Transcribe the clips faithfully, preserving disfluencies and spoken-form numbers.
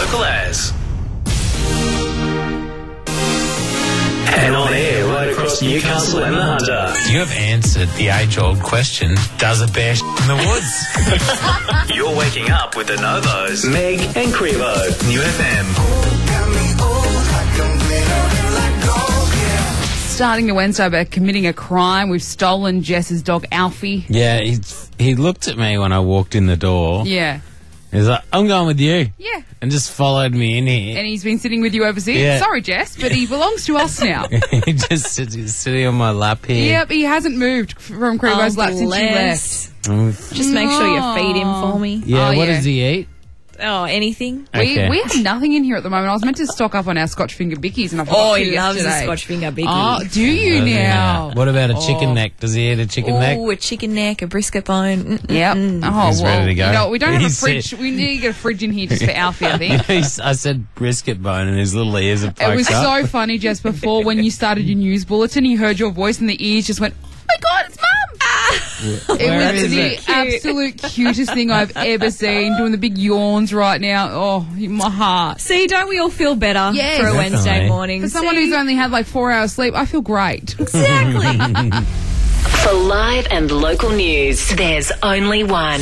local as. And on air right across Newcastle and the Hunter. You have answered the age-old question, does a bear in the woods? You're waking up with the Novos, Meg and Crevo, New F M. Starting the Wednesday by committing a crime. We've stolen Jess's dog, Alfie. Yeah, he, he looked at me when I walked in the door. Yeah. He's like, I'm going with you. Yeah. And just followed me in here. And he's been sitting with you ever since. Yeah. Sorry, Jess, but he belongs to us now. He just sits, he's sitting on my lap here. Yep, he hasn't moved from Crevo's Oh, lap since you bless. left. Mm. Just make sure you feed him for me. Yeah, Oh, what yeah. does he eat? Oh, anything. We, Okay. we have nothing in here at the moment. I was meant to stock up on our Scotch finger bickies, and I forgot Oh, to he loves a yesterday. Scotch finger biggie. Oh, do you now? What about a chicken Oh. neck? Does he eat a chicken neck? Oh, a chicken neck, a brisket bone. Mm-mm-mm. Yep. Oh, He's well, ready to go. You know, we don't have a He's fridge. set. We need to get a fridge in here just for Alfie, I think. He's- I said brisket bone and his little ears are poked It was up. so funny, Jess, before when you started your news bulletin, he heard your voice and the ears just went, oh my God, it's Mum! It Where was is the it? absolute cutest thing I've ever seen, doing the big yawns right now. Oh, my heart. See, don't we all feel better Yes. for a Definitely. Wednesday morning? For someone See? who's only had like four hours sleep, I feel great. Exactly. For live and local news, there's only one.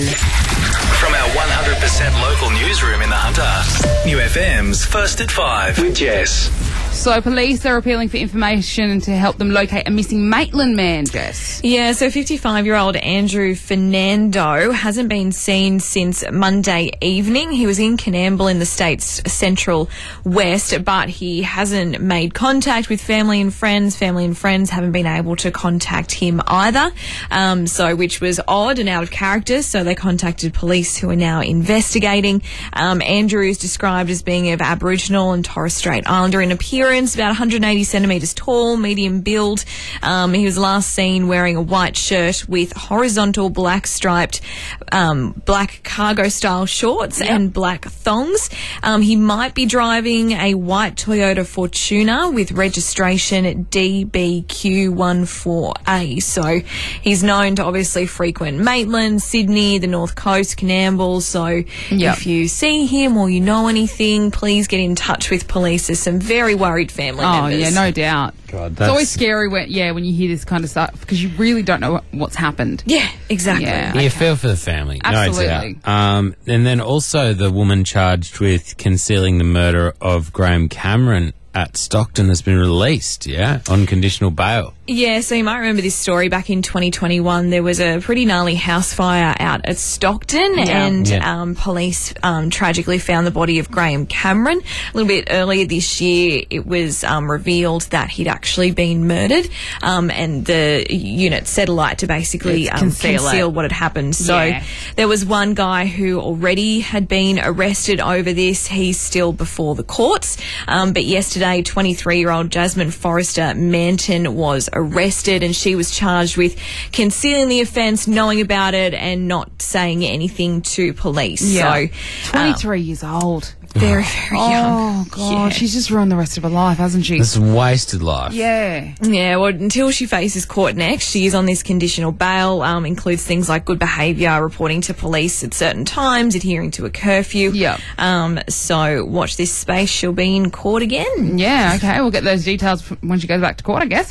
From our one hundred percent local newsroom in the Hunter. New F M's First at Five with Jess. So police are appealing for information to help them locate a missing Maitland man, Jess. Yeah, so fifty-five-year-old Andrew Fernando hasn't been seen since Monday evening. He was in Canamble in the state's central west, but he hasn't made contact with family and friends. Family and friends haven't been able to contact him either, um, so which was odd and out of character. So they contacted police, who are now investigating. Um, Andrew is described as being of Aboriginal and Torres Strait Islander in appearance, about one hundred eighty centimetres tall, medium build. Um, he was last seen wearing a white shirt with horizontal black striped um, black cargo style shorts Yep. and black thongs. Um, he might be driving a white Toyota Fortuner with registration D B Q one four A. So he's known to obviously frequent Maitland, Sydney, the North Coast, Canamble. So Yep. if you see him or you know anything, please get in touch with police. There's some very worried family Oh, members. yeah, no doubt. God, It's always that's- scary when, yeah, when you hear this kind of stuff because you really don't know what's happened. Yeah, exactly. Yeah. You feel for the family. Absolutely. No doubt. Um, and then also the woman charged with concealing the murder of Graham Cameron at Stockton has been released, yeah, on conditional bail. Yeah, so you might remember this story back in twenty twenty-one. There was a pretty gnarly house fire out at Stockton, Yeah. and Yeah. um, police um, tragically found the body of Graham Cameron. A little bit earlier this year, it was um, revealed that he'd actually been murdered, um, and the unit set alight to basically Yes, um, conceal conceal, it. what had happened. So Yeah. there was one guy who already had been arrested over this. He's still before the courts, um, but yesterday, twenty-three-year-old Jasmine Forrester Manton was arrested, and she was charged with concealing the offence, knowing about it, and not saying anything to police. Yeah. So, twenty-three years old. uh, very, very Oh, young. God. Yeah. She's just ruined the rest of her life, hasn't she? It's a wasted life. Yeah. Yeah, well, until she faces court next, she is on this conditional bail. Um, includes things like good behaviour, reporting to police at certain times, adhering to a curfew. Yep. Um, so watch this space. She'll be in court again. Yeah, okay. We'll get those details f- when she goes back to court, I guess.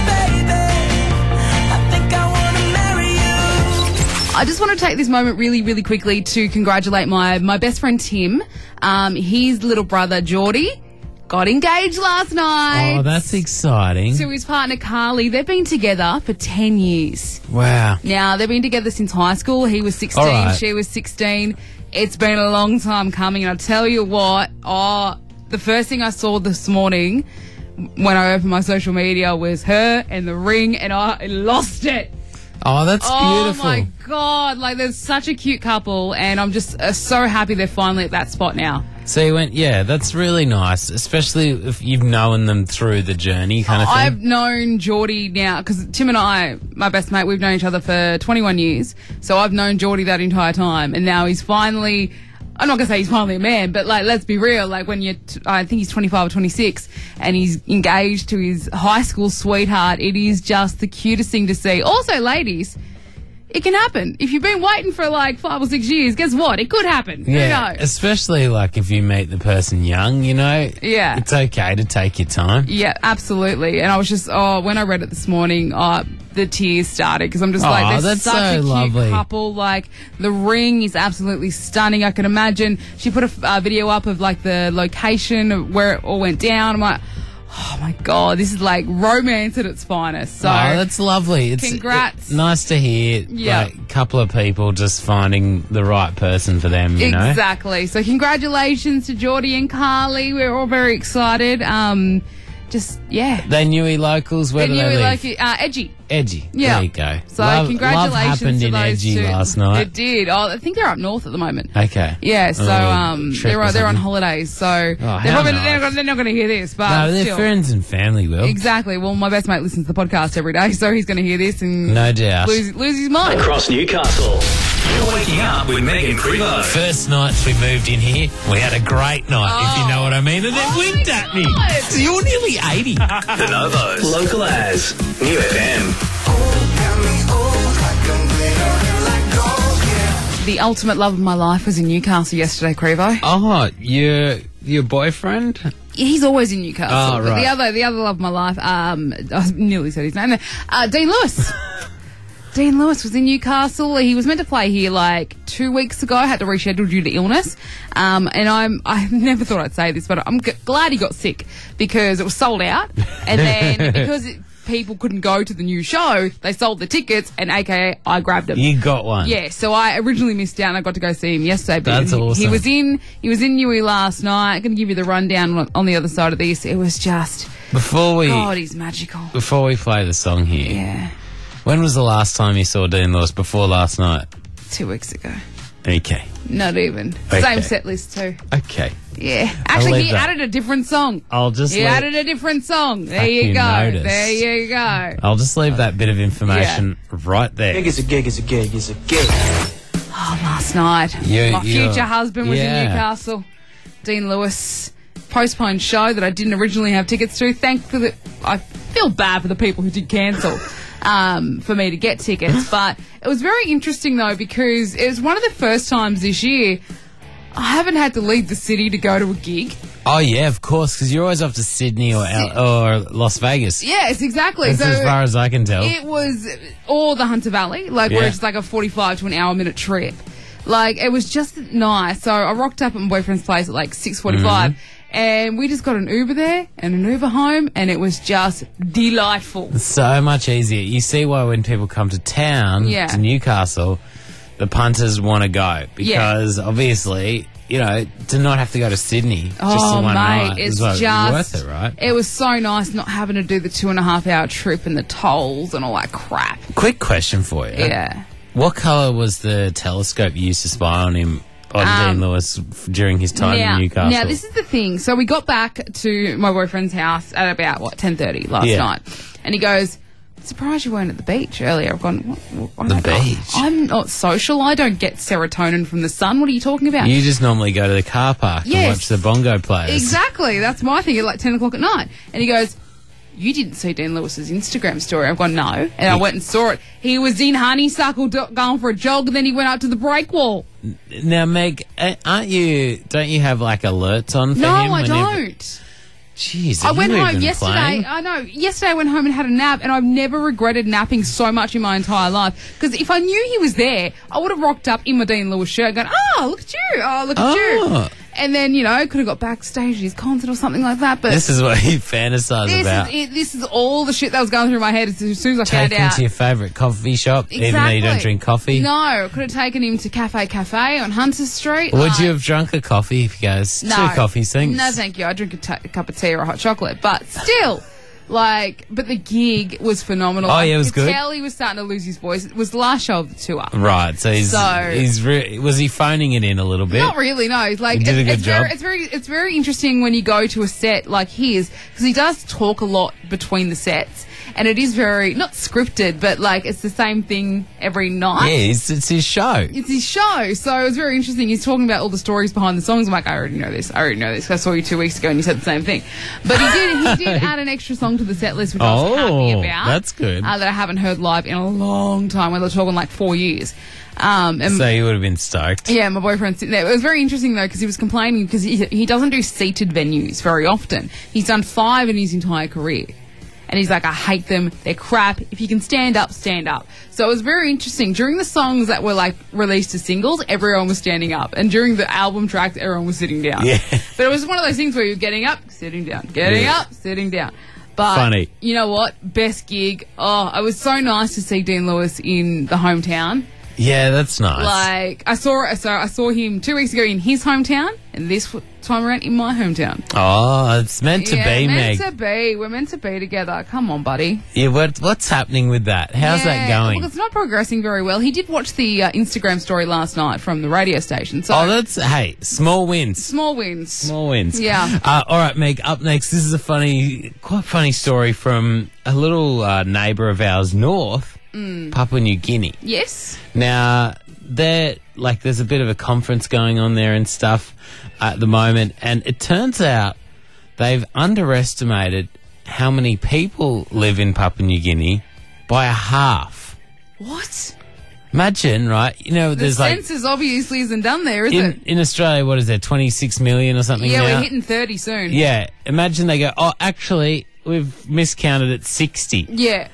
I just want to take this moment really, really quickly to congratulate my, my best friend Tim. Um, his little brother Geordie got engaged last night. Oh, that's exciting. To his partner Carly. They've been together for ten years. Wow. Now, they've been together since high school. He was sixteen, All right. she was sixteen. It's been a long time coming. And I'll tell you what, oh, the first thing I saw this morning when I opened my social media was her and the ring, and I lost it. Oh, that's Oh beautiful. my God, like they're such a cute couple, and I'm just uh, so happy they're finally at that spot now. So you went, yeah, that's really nice, especially if you've known them through the journey kind of thing. I've known Geordie now, because Tim and I, my best mate, we've known each other for twenty-one years, so I've known Geordie that entire time, and now he's finally, I'm not going to say he's finally a man, but like, let's be real, like when you're, t- I think he's twenty-five or twenty-six, and he's engaged to his high school sweetheart, it is just the cutest thing to see. Also, ladies, It can happen. If you've been waiting for like five or six years, guess what? It could happen. Yeah, Who knows? especially like if you meet the person young, you know. Yeah. It's okay to take your time. Yeah, absolutely. And I was just, oh, when I read it this morning, oh, the tears started because I'm just Oh, like, they're that's such so a cute lovely. couple. Like, the ring is absolutely stunning. I can imagine. She put a uh, video up of like the location of where it all went down. I'm like, oh my God, this is like romance at its finest. So, Oh, that's lovely. It's congrats. it- nice to hear Yeah. like a couple of people just finding the right person for them, you know? exactly. So, congratulations to Geordie and Carly. We're all very excited. Um, just, yeah. They Newey locals, where They do knew they we live? like it. Uh, Edgy. Edgy. Yeah. There you go. So love, congratulations love happened to in those Edgy two. last night. It did. Oh, I think they're up north at the moment. Okay. Yeah, so Oh, um, trip they're or they're on something. holidays, so they're, how probably, nice. they're, not- they're not going to hear this, but No, they're still. friends and family, Will. Exactly. Well, my best mate listens to the podcast every day, so he's going to hear this and No doubt. lose lose his mind. Across Newcastle. You're waking up with Megan Privo. First nights we moved in here, we had a great night, if you know what I mean, and then Oh winked my at me. God. So you're nearly eighty. The Novos. Local as. New F M. The ultimate love of my life was in Newcastle yesterday, Crevo. Oh, your your boyfriend? He's always in Newcastle. Oh, But right. the other, the other love of my life, um, I nearly said his name there. Uh, Dean Lewis. Dean Lewis was in Newcastle. He was meant to play here like two weeks ago. I had to reschedule due to illness. Um, and I'm, I never thought I'd say this, but I'm g- glad he got sick because it was sold out. And then because it, people couldn't go to the new show, they sold the tickets and A K A I grabbed them. You got one. Yeah, so I originally missed out and I got to go see him yesterday. But That's he, awesome. He was in he was in Newey last night. I'm going to give you the rundown on, on the other side of this. It was just, Before we God, he's magical. before we play the song here, Yeah, when was the last time you saw Dean Lewis? Before last night? two weeks ago. Okay. Not even. Okay. Same set list too. Okay. Yeah. Actually, leave he that. added a different song. I'll just He leave, added a different song. There Fucking you go. noticed. There you go. I'll just leave that bit of information right there. Gig is a gig is a gig is a gig. Oh, last night. You- My you- future husband was yeah. in Newcastle. Dean Lewis. Postponed show that I didn't originally have tickets to. Thankfully, I feel bad for the people who did cancel um, for me to get tickets. But it was very interesting, though, because it was one of the first times this year I haven't had to leave the city to go to a gig. Oh yeah, of course, because you're always off to Sydney or Al- or Las Vegas. Yes, exactly. That's so as far as I can tell. it was all the Hunter Valley, like where Yeah. it's like a forty-five to an hour minute trip. Like, it was just nice. So I rocked up at my boyfriend's place at like six forty-five, Mm-hmm. and we just got an Uber there and an Uber home, and it was just delightful. So much easier. You see why when people come to town, Yeah. to Newcastle, the punters want to go because obviously, you know, to not have to go to Sydney just Oh, for one mate, night it's is well, just worth it, right? It was so nice not having to do the two and a half hour trip and the tolls and all that crap. Quick question for you. Yeah. What colour was the telescope you used to spy on him, on Um, Dean Lewis, f- during his time now, in Newcastle? Now, this is the thing. So we got back to my boyfriend's house at about, what, ten thirty last Yeah. night. And he goes, surprised you weren't at the beach earlier. I've gone, what, what, I'm The like, "Oh, beach? I'm not social. I don't get serotonin from the sun. What are you talking about? You just normally go to the car park and Yes. watch the bongo players. Exactly. That's my thing at like ten o'clock at night. And he goes, you didn't see Dean Lewis's Instagram story. I've gone, no. And I went and saw it. He was in Honeysuckle do- going for a jog, and then he went up to the break wall. Now, Meg, a- aren't you? Don't you have like alerts on for No, him? I whenever- don't. Jeez, I have went you home even yesterday. playing? I know. Yesterday I went home and had a nap, and I've never regretted napping so much in my entire life. Because if I knew he was there, I would have rocked up in my Dean Lewis shirt, going, "Oh, look at you! Oh, look at Oh. you!" And then, you know, could have got backstage at his concert or something like that. But This is what you fantasize this about. is it, this is all the shit that was going through my head as soon as I Take found him out. to your favourite coffee shop, even though you don't Exactly. drink coffee. No, I could have taken him to Cafe Cafe on Hunter Street. Would Like- you have drunk a coffee if you guys No. two coffees, thanks? No, thank you. I drink a, t- a cup of tea or a hot chocolate, but still, like, but the gig was phenomenal. Oh, yeah, it was I could good? tell he was starting to lose his voice. It was the last show of the tour. Right, so he's So- he's re- was he phoning it in a little bit? Not really, no. It's like He did it's, a good it's very, job. it's very, it's very interesting when you go to a set like his because he does talk a lot between the sets, and it is very not scripted, but like it's the same thing every night. Yeah, it's, it's his show. It's his show, so it was very interesting. He's talking about all the stories behind the songs. I'm like, I already know this. I already know this. I saw you two weeks ago and you said the same thing. But he did. He did add an extra song to the set list, which I was happy Oh, about. that's good. Uh, that I haven't heard live in a long time. We're talking like four years. Um, and So you would have been stoked. yeah, my boyfriend's sitting there. It was very interesting though because he was complaining because he he doesn't do seated venues very often. He's done five in his entire career. And he's like, I hate them. They're crap. If you can stand up, stand up. So it was very interesting. During the songs that were like released as singles, everyone was standing up. And during the album tracks, everyone was sitting down. Yeah. But it was one of those things where you're getting up, sitting down, getting Yeah. up, sitting down. But Funny. you know what? Best gig. Oh, it was so nice to see Dean Lewis in the hometown. Yeah, that's nice. Like I saw, so I saw him two weeks ago in his hometown, and this time around in my hometown. Oh, it's meant to yeah, be, meant Meg. to be. We're meant to be together. Come on, buddy. Yeah, what, what's happening with that? How's that Yeah, going? Look, it's not progressing very well. He did watch the uh, Instagram story last night from the radio station. So Oh, that's, hey, small wins. small wins. Small wins. Yeah. Uh, all right, Meg, up next, this is a funny, quite funny story from a little uh, neighbour of ours north, Mm. Papua New Guinea. Yes. Now, there, like, there's a bit of a conference going on there and stuff at the moment, and it turns out they've underestimated how many people live in Papua New Guinea by a half. What? Imagine, right? You know, The there's like census obviously isn't done there, is in it? in Australia, what is there, twenty-six million or something Yeah, now? we're hitting thirty soon. Yeah, imagine they go, oh, actually, we've miscounted at sixty. Yeah.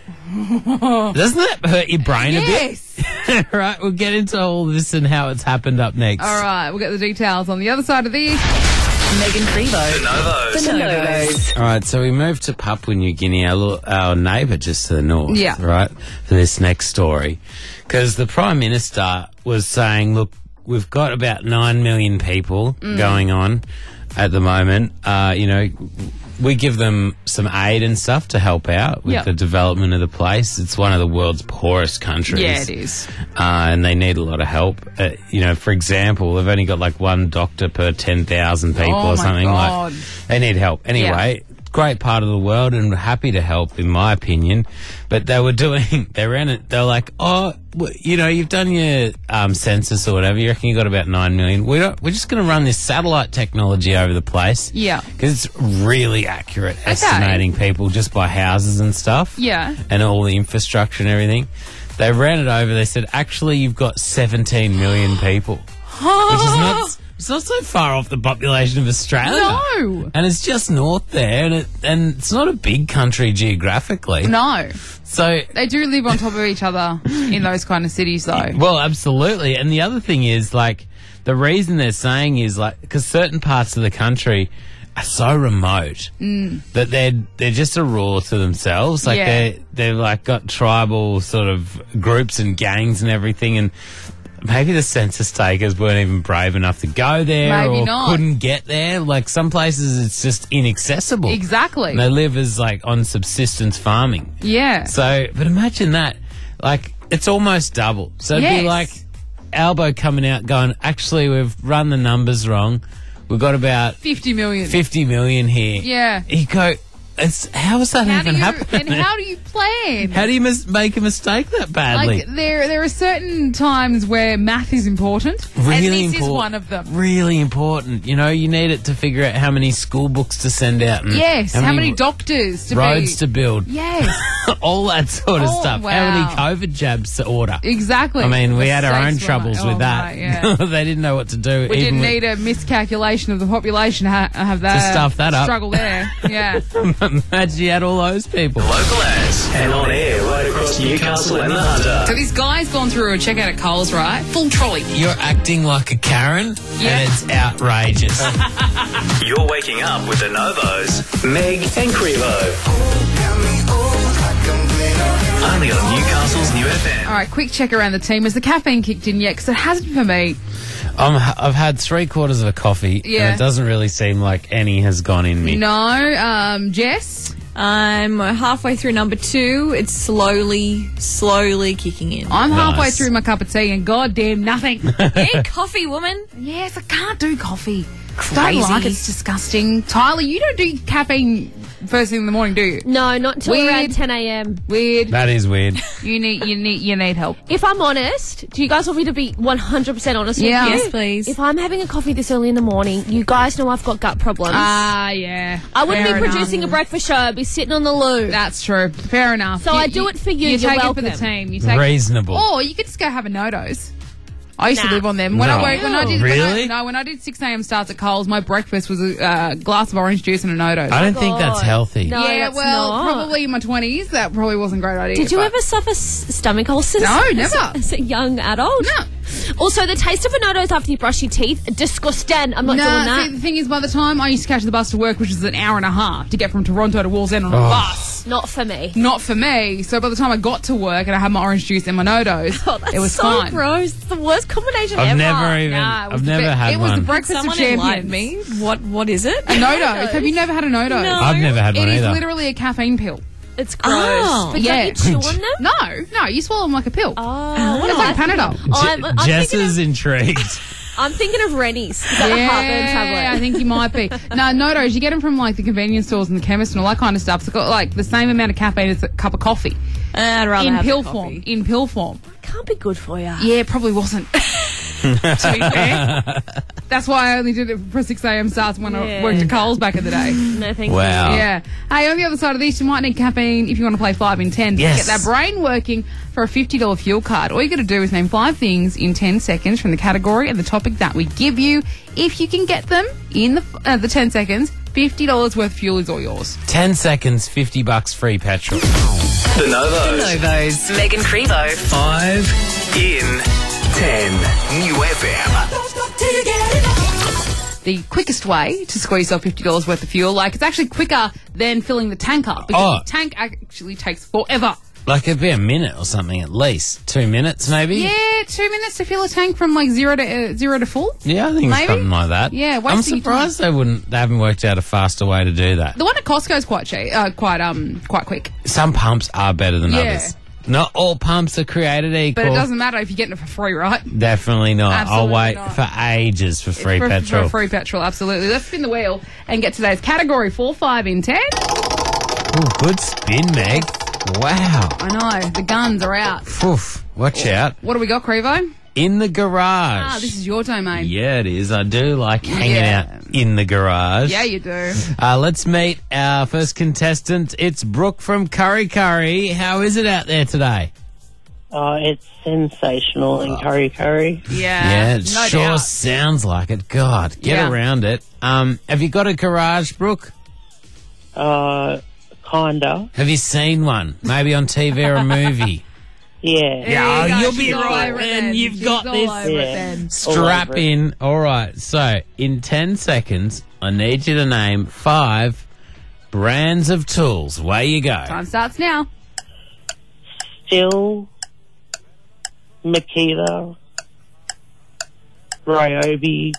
Doesn't that hurt your brain Yes. a bit? Right, we'll get into all this and how it's happened up next. All right, we'll get the details on the other side of this. Megan Frevo. The Novos. The Novos. All right, so we moved to Papua New Guinea, our, little- our neighbour just to the north, Yeah. right, for this next story. Because the Prime Minister was saying, look, we've got about nine million people Mm. going on at the moment. Uh, you know, we give them some aid and stuff to help out with Yep. the development of the place. It's one of the world's poorest countries. Yeah, it is. Uh, and they need a lot of help. Uh, you know, for example, they've only got like one doctor per ten thousand people Oh or my something. God. Like they need help. Anyway, great part of the world and happy to help, in my opinion. But they were doing, they ran it, they were like, oh, w- you know, you've done your um, census or whatever. You reckon you got about nine million. We're, not, we're just going to run this satellite technology over the place. Yeah. Because it's really accurate estimating people just by houses and stuff. Yeah. And all the infrastructure and everything. They ran it over. They said, actually, you've got seventeen million people. Which is not, it's not so far off the population of Australia. No. And it's just north there, and it, and it's not a big country geographically. No. So, They do live on top of each other in those kind of cities, though. well, absolutely. And the other thing is, like, the reason they're saying is, like, because certain parts of the country are so remote that they're they're just a rule to themselves. Like, Yeah. they they've like got tribal sort of groups and gangs and everything, and maybe the census takers weren't even brave enough to go there, Maybe or not. couldn't get there. Like, some places it's just inaccessible. Exactly. And they live as like on subsistence farming. Yeah. So, but imagine that. Like, it's almost double. So it'd Yes. be like Albo coming out going, actually, we've run the numbers wrong. We've got about fifty million. fifty million here. Yeah. You go, it's, how is that How do even you, happening? and how do you plan? How do you mis- make a mistake that badly? Like there, there are certain times where math is important, Really and this important. is one of them. Really important. You know, you need it to figure out how many school books to send out. And Yes, how many doctors to roads be? to build. Yes, All that sort of Oh, stuff. wow. How many COVID jabs to order. exactly. I mean, we The had our own stakes were troubles high. with Oh, that. right, yeah. They didn't know what to do. We even didn't with- need a miscalculation of the population to ha- have that stuff that up. struggle there. Yeah, Imagine you had all those people. Local ads. And on air right across Newcastle and the Hunter. so this guy's gone through a checkout at Coles, right? Full trolley. You're acting like a Karen, Yeah. and it's outrageous. You're waking up with the Novos. Meg and Crevo. Only on Newcastle's New F M. All right, quick check around the team. Has the caffeine kicked in yet? Because it hasn't for me. I'm, I've had three quarters of a coffee, Yeah. and it doesn't really seem like any has gone in me. No, um, Jess. I'm halfway through number two. It's slowly, slowly kicking in. I'm halfway Nice. through my cup of tea and goddamn nothing. Hey, coffee woman. Yes, I can't do coffee. Crazy. Don't like it. It's disgusting. Tyler, you don't do caffeine first thing in the morning, do you? No, not until Weird. around ten a.m. Weird. That is weird. You need, you need, you need help. If I'm honest, do you guys want me to be one hundred percent honest Yeah. with you? Yes, please. If I'm having a coffee this early in the morning, you guys know I've got gut problems. Ah, yeah. I wouldn't Fair be enough. producing a breakfast show. I'd be sitting on the loo. That's true. Fair enough. So I do it for you. You You're take it for the welcome. team. You take Reasonable. Or you could just go have a no-dose. I used to Nah. live on them. When I No. worked, when I did, Really? When I, no, when I did six a.m. starts at Coles, my breakfast was a uh, glass of orange juice and a no-dose. I don't think that's God. healthy. No. yeah, that's well, not. probably in my twenties, that probably wasn't a great idea. Did you but- ever suffer s- stomach ulcers? No, as- never. As a young adult? No. Also, the taste of a no-dose after you brush your teeth, disgusting. I'm not No, doing that. see, the thing is, by the time I used to catch the bus to work, which is an hour and a half to get from Toronto to Wallsend on a Oh. bus, Not for me. not for me. So by the time I got to work and I had my orange juice and my no-dose, Oh, that's it was so fine. gross. It's the worst combination I've ever. never even. Nah, it was I've the never be- had it was one. the breakfast Someone of enlighten champions. me. What What is it? A no-dose. Have you never had a no-dose? No. I've never had one It is either. literally a caffeine pill. It's gross. Oh. But Yeah. don't you chew on them? No, no, you swallow them like a pill. Oh, what It's like Panadol. I'm, I'm, Jess thinking is of, intrigued. I'm thinking of Rennie's. Is that a heartburn tablet? I think you might be. No, no-dose. You get them from like the convenience stores and the chemist and all that kind of stuff. It's got like the same amount of caffeine as a cup of coffee I'd rather in have pill the form. coffee. In pill form. Can't be good for you. Yeah, it probably wasn't. to be fair. That's why I only did it for six a.m. starts when I Yeah. worked at Coles back in the day. No, thank Wow. Yeah. Hey, on the other side of this, you might need caffeine if you want to play five in ten to Yes. get that brain working for a fifty dollars fuel card. All you got to do is name five things in ten seconds from the category and the topic that we give you. If you can get them in the uh, the ten seconds, fifty dollars worth of fuel is all yours. Ten seconds, fifty bucks free petrol. The Novos. Novos. Megan Crevo. Five in ten. New F M. The quickest way to score yourself fifty dollars worth of fuel, like it's actually quicker than filling the tank up because Oh. the tank actually takes forever. Like it'd be a minute or something at least. Two minutes maybe? Yeah, two minutes to fill a tank from like zero to uh, zero to full. Yeah, I think it's Maybe? something like that. Yeah, I'm wasting your surprised they wouldn't. They haven't worked out a faster way to do that. The one at Costco's quite cheap, uh, quite um, quite quick. Some pumps are better than Yeah. others. Not all pumps are created equal. But it doesn't matter if you're getting it for free, right? Definitely not. Absolutely I'll wait not. for ages for free for, petrol. For free petrol, absolutely. Let's spin the wheel and get today's category four, five in ten. Ooh, good spin, Meg. Wow. I know, the guns are out. Oof. Watch out. What do we got, Crevo? In the garage. Ah, this is your domain. Yeah, it is. I do like hanging Yeah. out in the garage. Yeah, you do. Uh, let's meet our first contestant. It's Brooke from Curry Curry. How is it out there today? Oh, it's sensational in Curry Curry. Yeah, Yeah, it no sure doubt. sounds like it. God, get Yeah. around it. Um, have you got a garage, Brooke? Uh, kinda. Have you seen one? Maybe on T V or a movie? Yeah. There Yeah, you go. you'll She's be all right, over it then. then. You've She's got all this. over it Yeah. then. Strap over it. in. All right. So, in ten seconds, I need you to name five brands of tools. Away you go. Time starts now. Still, Makita, Ryobi.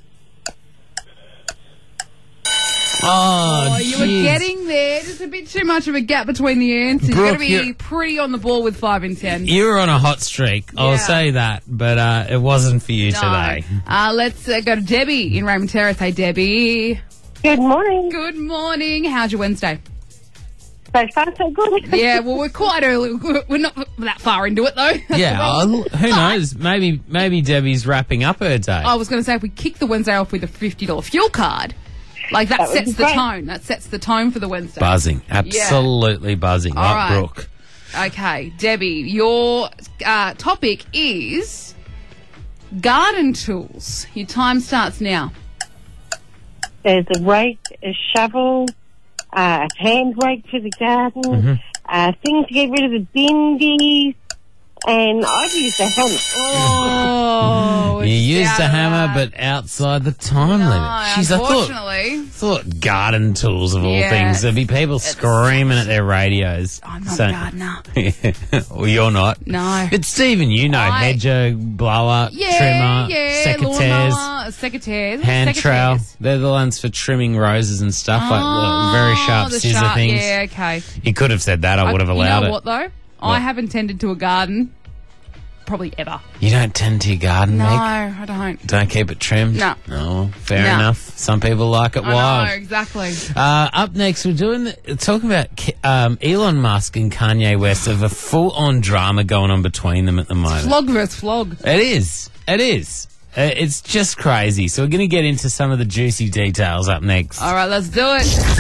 Oh, Oh, you were jeez. getting there. Just a bit too much of a gap between the answers. You've got to Brooke, be you're- pretty on the ball with five in ten. You were on a hot streak. I'll Yeah. say that, but uh, it wasn't for you No. today. Uh, let's uh, go to Debbie in Raymond Terrace. Hey, Debbie. Good morning. Good morning. How's your Wednesday? So far, so good. Yeah, well, we're quite early. We're not that far into it, though. That's Yeah, the problem. I'll- who knows? Maybe maybe Debbie's wrapping up her day. I was going to say, if we kick the Wednesday off with a fifty dollars fuel card, like that, That would sets be the great. tone. That sets the tone for the Wednesday. Buzzing. Absolutely buzzing. All Like right. Brooke. Okay, Debbie, your uh, topic is garden tools. Your time starts now. There's a rake, a shovel, uh, a hand rake for the garden, Mm-hmm. uh, thing to get rid of the bindies, and I've used a hammer. Oh, You it's used out a of hammer, that. but outside the time No, limit. Jeez, I thought, unfortunately. thought garden tools of all Yeah, things. There'd be people screaming at their radios. I'm not saying- a gardener. well, you're not. No. But Stephen, you know, I- hedger, blower, Yeah, trimmer, yeah, secateurs, lawnmower, secateurs, hand trowel. secateurs. They're the ones for trimming roses and stuff, like Oh, the very sharp the scissor sharp- things. Yeah, okay. You could have said that. I would have allowed you know it. what though? I have intended to a garden probably ever. You don't tend to your garden, No, Meg? I don't. Don't keep it trimmed? No. No, fair No. enough. Some people like it I wild. know, exactly. Uh, up next, we're doing the, talking about K- um, Elon Musk and Kanye West of a full-on drama going on between them at the moment. Flog versus flog. It is. It is. Uh, it's just crazy. So we're going to get into some of the juicy details up next. All right, let's do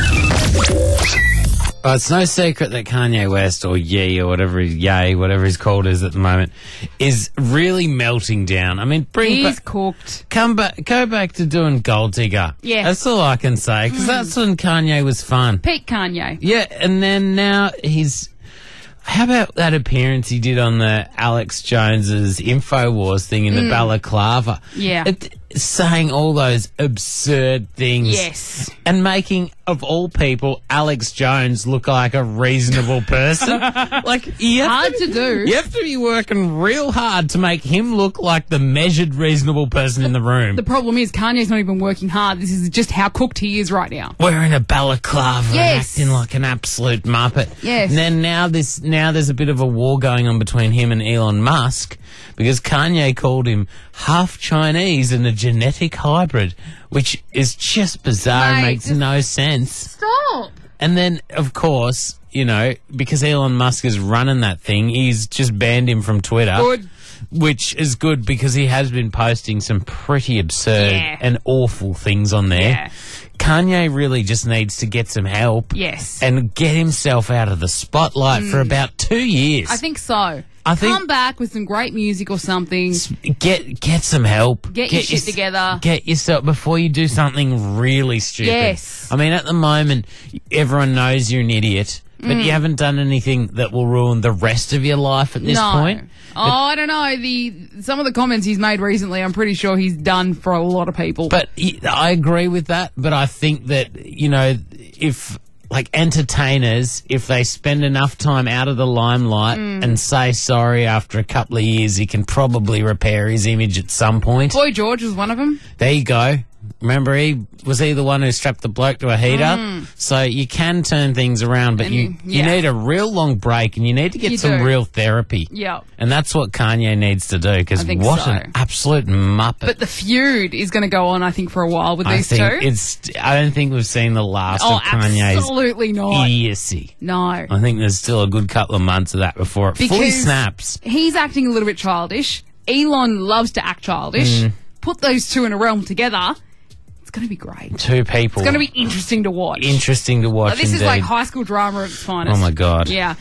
it. Well, it's no secret that Kanye West, or Ye, or whatever, he- Ye, whatever he's called is at the moment, is really melting down. I mean, bring He's ba- cooked. come back, go back to doing Gold Digger. Yeah. That's all I can say, because that's when Kanye was fun. Peak Kanye. Yeah, and then now he's... How about that appearance he did on the Alex Jones's InfoWars thing in the balaclava? Yeah. It, saying all those absurd things. Yes. And making, of all people, Alex Jones look like a reasonable person. Like, you have Hard to, to do. You have to be working real hard to make him look like the measured, reasonable person in the room. The problem is Kanye's not even working hard. This is just how cooked he is right now. Wearing a balaclava Yes. and acting like an absolute muppet. Yes. And then now this now there's a bit of a war going on between him and Elon Musk because Kanye called him half Chinese and a genetic hybrid, which is just bizarre and Mate, makes just- no sense. Stop. And then, of course, you know, because Elon Musk is running that thing, he's just banned him from Twitter. Good. Which is good because he has been posting some pretty absurd Yeah. and awful things on there. Yeah. Kanye really just needs to get some help. Yes. And get himself out of the spotlight for about two years. I think so. I think- Come back with some great music or something. Get get some help. Get your shit together. Get yourself before you do something really stupid. Yes. I mean, at the moment, everyone knows you're an idiot, but you haven't done anything that will ruin the rest of your life at this no. point. Oh, I don't know. The some of the comments he's made recently, I'm pretty sure he's done for a lot of people. But y- I agree with that. But I think that, you know, if like entertainers, if they spend enough time out of the limelight and say sorry after a couple of years, he can probably repair his image at some point. Boy George was one of them. There you go. Remember, he was he the one who strapped the bloke to a heater? So you can turn things around, but And, you, you yeah. need a real long break and you need to get You some do. real therapy. Yeah. And that's what Kanye needs to do, because I think what so. an absolute muppet. But the feud is going to go on, I think, for a while with I these think two. it's. I don't think we've seen the last oh, of Kanye's absolutely not. idiocy. No. I think there's still a good couple of months of that before it fully Because snaps. He's acting a little bit childish. Elon loves to act childish. Mm. Put those two in a realm together. It's going to be great. Two people. It's going to be interesting to watch. interesting to watch. Like, this indeed. is like high school drama at its finest. Oh my God. Yeah.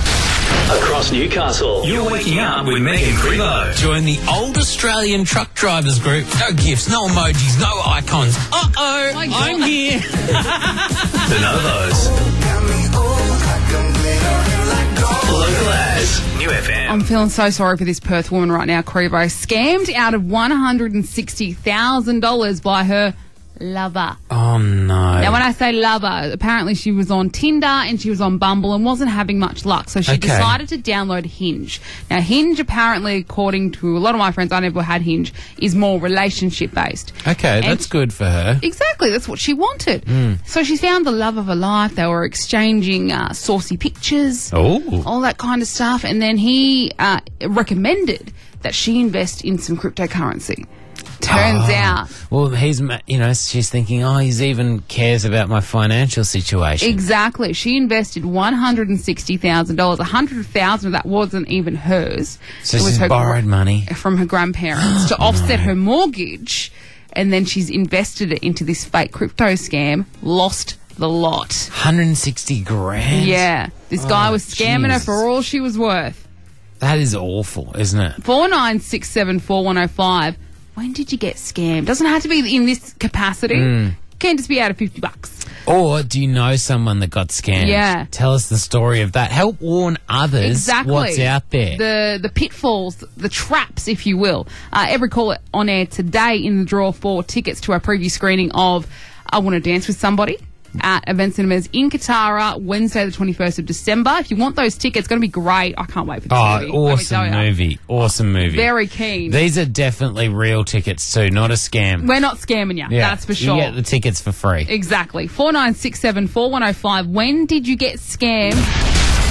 Across Newcastle, you're waking up with Megan Grebo. Join the old Australian truck drivers group. No gifts, no emojis, no icons. Uh oh, My I'm God. here. The Novos. Local as New F M. I'm feeling so sorry for this Perth woman right now, Crevo. Scammed out of one hundred sixty thousand dollars by her lover. Oh no. Now, when I say lover, apparently she was on Tinder and she was on Bumble and wasn't having much luck, so she Okay. decided to download Hinge. Now, Hinge, apparently, according to a lot of my friends, I never had Hinge, is more relationship-based. okay, And- that's good for her. Exactly, that's what she wanted. So she found the love of her life. They were exchanging uh, saucy pictures, Oh. all that kind of stuff, and then he uh, recommended that she invest in some cryptocurrency. Turns out... Well, he's, ma- you know, she's thinking, oh, he's even cares about my financial situation. Exactly. She invested one hundred sixty thousand dollars. one hundred thousand dollars of that wasn't even hers. So It was she's her borrowed money. from her grandparents to offset her mortgage, and then she's invested it into this fake crypto scam, lost the lot. one hundred sixty grand? Yeah. This guy Oh, was scamming her Jesus. for all she was worth. That is awful, isn't it? four nine six seven four one oh five. When did you get scammed? Doesn't have to be in this capacity. Hmm. Can just be out of fifty bucks. Or do you know someone that got scammed? Yeah. Tell us the story of that. Help warn others Exactly. what's out there. The the pitfalls, the traps, if you will. Uh, every call on air today in the draw for tickets to our preview screening of I Want to Dance with Somebody at Event Cinemas in Katara, Wednesday the twenty-first of December. If you want those tickets, it's going to be great. I can't wait for this Oh, movie. let me awesome tell ya. movie. Awesome movie. Very keen. These are definitely real tickets too, not a scam. We're not scamming you, Yeah, that's for sure. You get the tickets for free. Exactly. four nine six seven four one oh five. When did you get scammed?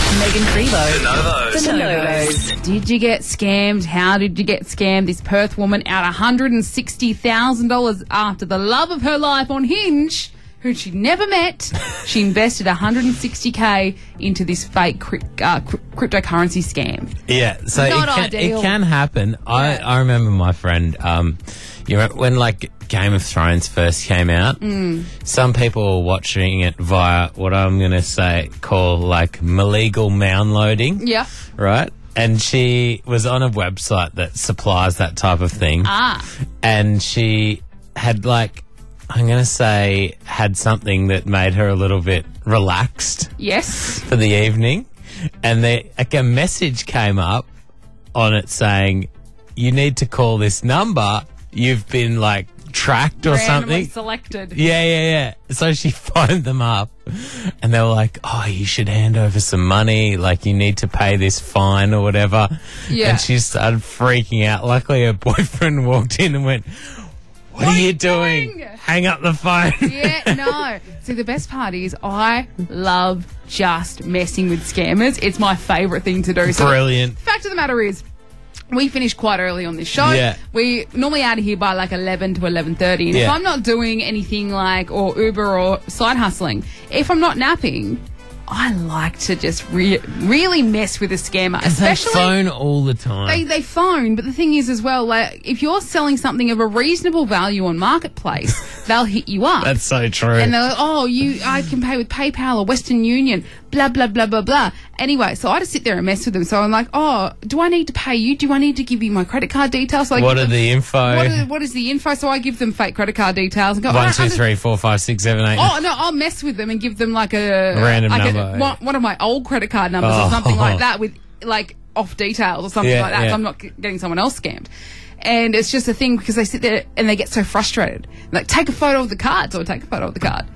Megan Crevo. The Novos. The Novos. Did you get scammed? How did you get scammed? This Perth woman out one hundred sixty thousand dollars after the love of her life on Hinge, who she never met. She invested one hundred sixty thousand into this fake cri- uh, cri- cryptocurrency scam. Yeah, so it Not can, ideal. it can happen. I, Yeah. I remember my friend, um, you remember when like Game of Thrones first came out, Mm. some people were watching it via what I'm going to say, call like illegal mound loading. Yeah. Right? And she was on a website that supplies that type of thing. Ah. And she had like, I'm going to say, had something that made her a little bit relaxed Yes. for the evening, and they, like a message came up on it saying, you need to call this number, you've been like tracked or Randomly something. selected. Yeah, yeah, yeah. So she phoned them up and they were like, oh, you should hand over some money, like you need to pay this fine or whatever. Yeah. And she started freaking out. Luckily her boyfriend walked in and went, what, What are you doing? doing? Hang up the phone. Yeah, no. See, the best part is I love just messing with scammers. It's my favourite thing to do. So Brilliant. the fact of the matter is, we finish quite early on this show. Yeah. We normally out of here by like eleven to eleven thirty. And if Yeah. I'm not doing anything like, or Uber or side hustling, if I'm not napping, I like to just re- really mess with a scammer. They Especially phone all the time. They, they phone, but the thing is as well, like if you're selling something of a reasonable value on Marketplace, they'll hit you up. That's so true. And they're like, oh, you, I can pay with PayPal or Western Union, blah, blah, blah, blah, blah. Anyway, so I just sit there and mess with them. So I'm like, oh, do I need to pay you? Do I need to give you my credit card details? So I What give are them- the info? What, are, what is the info? So I give them fake credit card details and go, I One, don't two, under- three, four, five, six, seven, eight. Oh, no, I'll mess with them and give them like a... Random like number. A, one, one of my old credit card numbers Oh. or something like that with, like, off details or something Yeah, like that. yeah. So I'm not g- getting someone else scammed. And it's just a thing because they sit there and they get so frustrated. Like, take a photo of the card. So I take a photo of the card.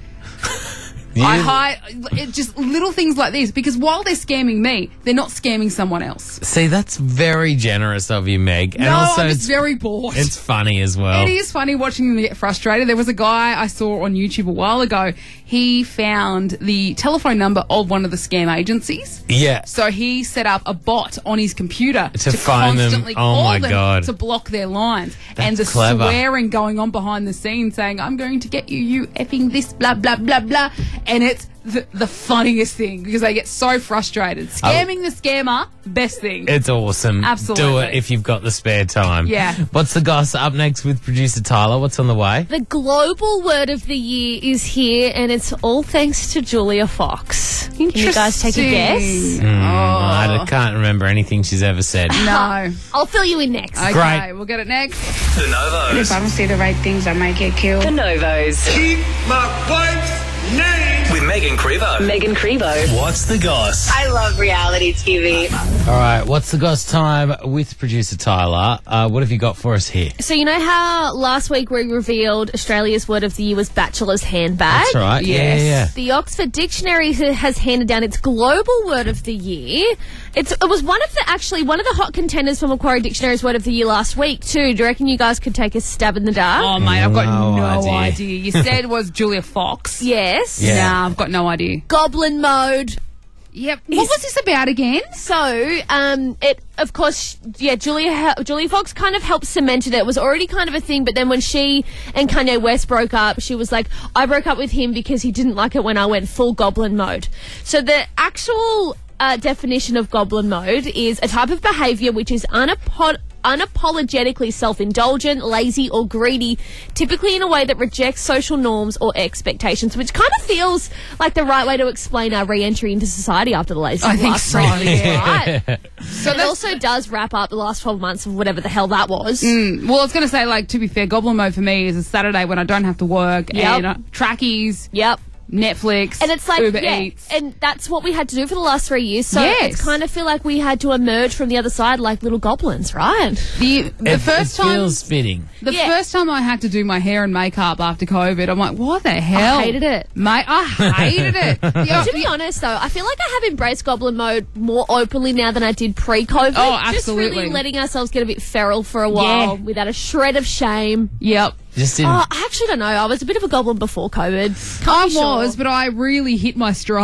You- I hide it, just little things like this because while they're scamming me, they're not scamming someone else. See, that's very generous of you, Meg. And no, also, I'm just it's, very bored. it's funny as well. It is funny watching them get frustrated. There was a guy I saw on YouTube a while ago. He found the telephone number of one of the scam agencies. Yeah. So he set up a bot on his computer To to, phone them. constantly Oh call my them God. to block their lines. That's and the clever. swearing going on behind the scenes saying, I'm going to get you, you effing this, blah, blah, blah, blah. And it's the, the funniest thing because they get so frustrated. Scamming the scammer, best thing. It's awesome. Absolutely. Do it if you've got the spare time. Yeah. What's the goss up next with producer Tyler? What's on the way? The global word of the year is here, and it's all thanks to Julia Fox. Can you guys take a guess? Interesting. Mm, Oh. I d- can't remember anything she's ever said. No. I'll fill you in next. Okay, Great. we'll get it next. The Novos. I don't say the right things, I might get killed. The Novos. Keep my wife's name. With Megan Crevo. Megan Crevo. What's the goss? I love reality T V. All right, what's the goss time with producer Tyler? Uh, what have you got for us here? So you know how last week we revealed Australia's word of the year was bachelor's handbag? That's right. Yeah, Yes. yeah, yeah. The Oxford Dictionary ha- has handed down its global word of the year. It's, it was one of the actually one of the hot contenders for Macquarie Dictionary's word of the year last week too. Do you reckon you guys could take a stab in the dark? Oh, mate, I've got No no, idea. idea. You said it was Julia Fox. Yes. Yeah. Nah, I've got no idea. Goblin mode. Yep. What was this about again? So, um, it of course, yeah, Julia Julia Fox kind of helped cemented it. It was already kind of a thing, but then when she and Kanye West broke up, she was like, I broke up with him because he didn't like it when I went full goblin mode. So the actual uh, definition of goblin mode is a type of behaviour which is unapod- unapologetically self-indulgent, lazy or greedy, typically in a way that rejects social norms or expectations, which kind of feels like the right way to explain our re-entry into society after the latest I think last so, three years, yeah. right? So it also does wrap up the last twelve months of whatever the hell that was. Mm, well, I was going to say, like, to be fair, Goblin Mode for me is a Saturday when I don't have to work Yep. and uh, trackies, Yep. Netflix, And it's like, Uber yeah, Eats. and that's what we had to do for the last three years. So Yes. it's kind of feel like we had to emerge from the other side like little goblins, right? The, the It, first it time... feels fitting. The Yeah. first time I had to do my hair and makeup after COVID, I'm like, what the hell? hated it. Mate, I hated it. Yeah, To be honest, though, I feel like I have embraced goblin mode more openly now than I did pre-COVID. Oh, Just really absolutely. letting ourselves get a bit feral for a while Yeah. without a shred of shame. Yep. Just in. Oh, I actually don't know. I was a bit of a goblin before COVID. Can't I be sure. was, but I really hit my stride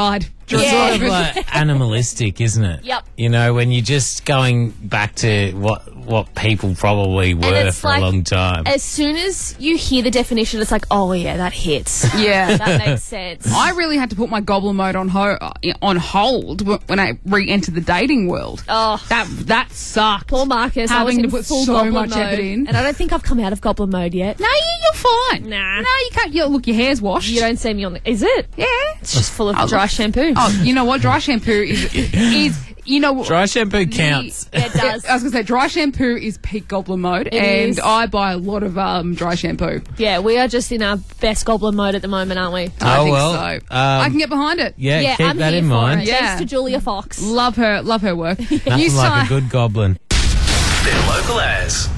It's Yeah. sort of like animalistic, isn't it? Yep. You know, when you're just going back to what what people probably were it's for like- a long time. As soon as you hear the definition, it's like, oh yeah, that hits. Yeah. That makes sense. I really had to put my gobbler mode on ho- on hold w- when I re-entered the dating world. Oh. That that sucked. Poor Marcus, I was Having in to put full so goblin much mode, effort in. and I don't think I've come out of goblin mode yet. No, you, you're fine. Nah. No, you can't. You, look, your hair's washed. You don't see me on the... Is it? Yeah. It's just full of Oh, dry look. shampoo. Oh, you know what? Dry shampoo is is you know Dry shampoo counts. Yeah, it does. I was gonna say dry shampoo is peak goblin mode, It and is. I buy a lot of um, dry shampoo. Yeah, we are just in our best goblin mode at the moment, aren't we? I Oh, think well, so. um, I can get behind it. Yeah, Yeah, keep I'm that here in for mind. it. Yeah. Thanks to Julia Fox. Love her. Love her work. Nothing You like saw- a good goblin. They're local as.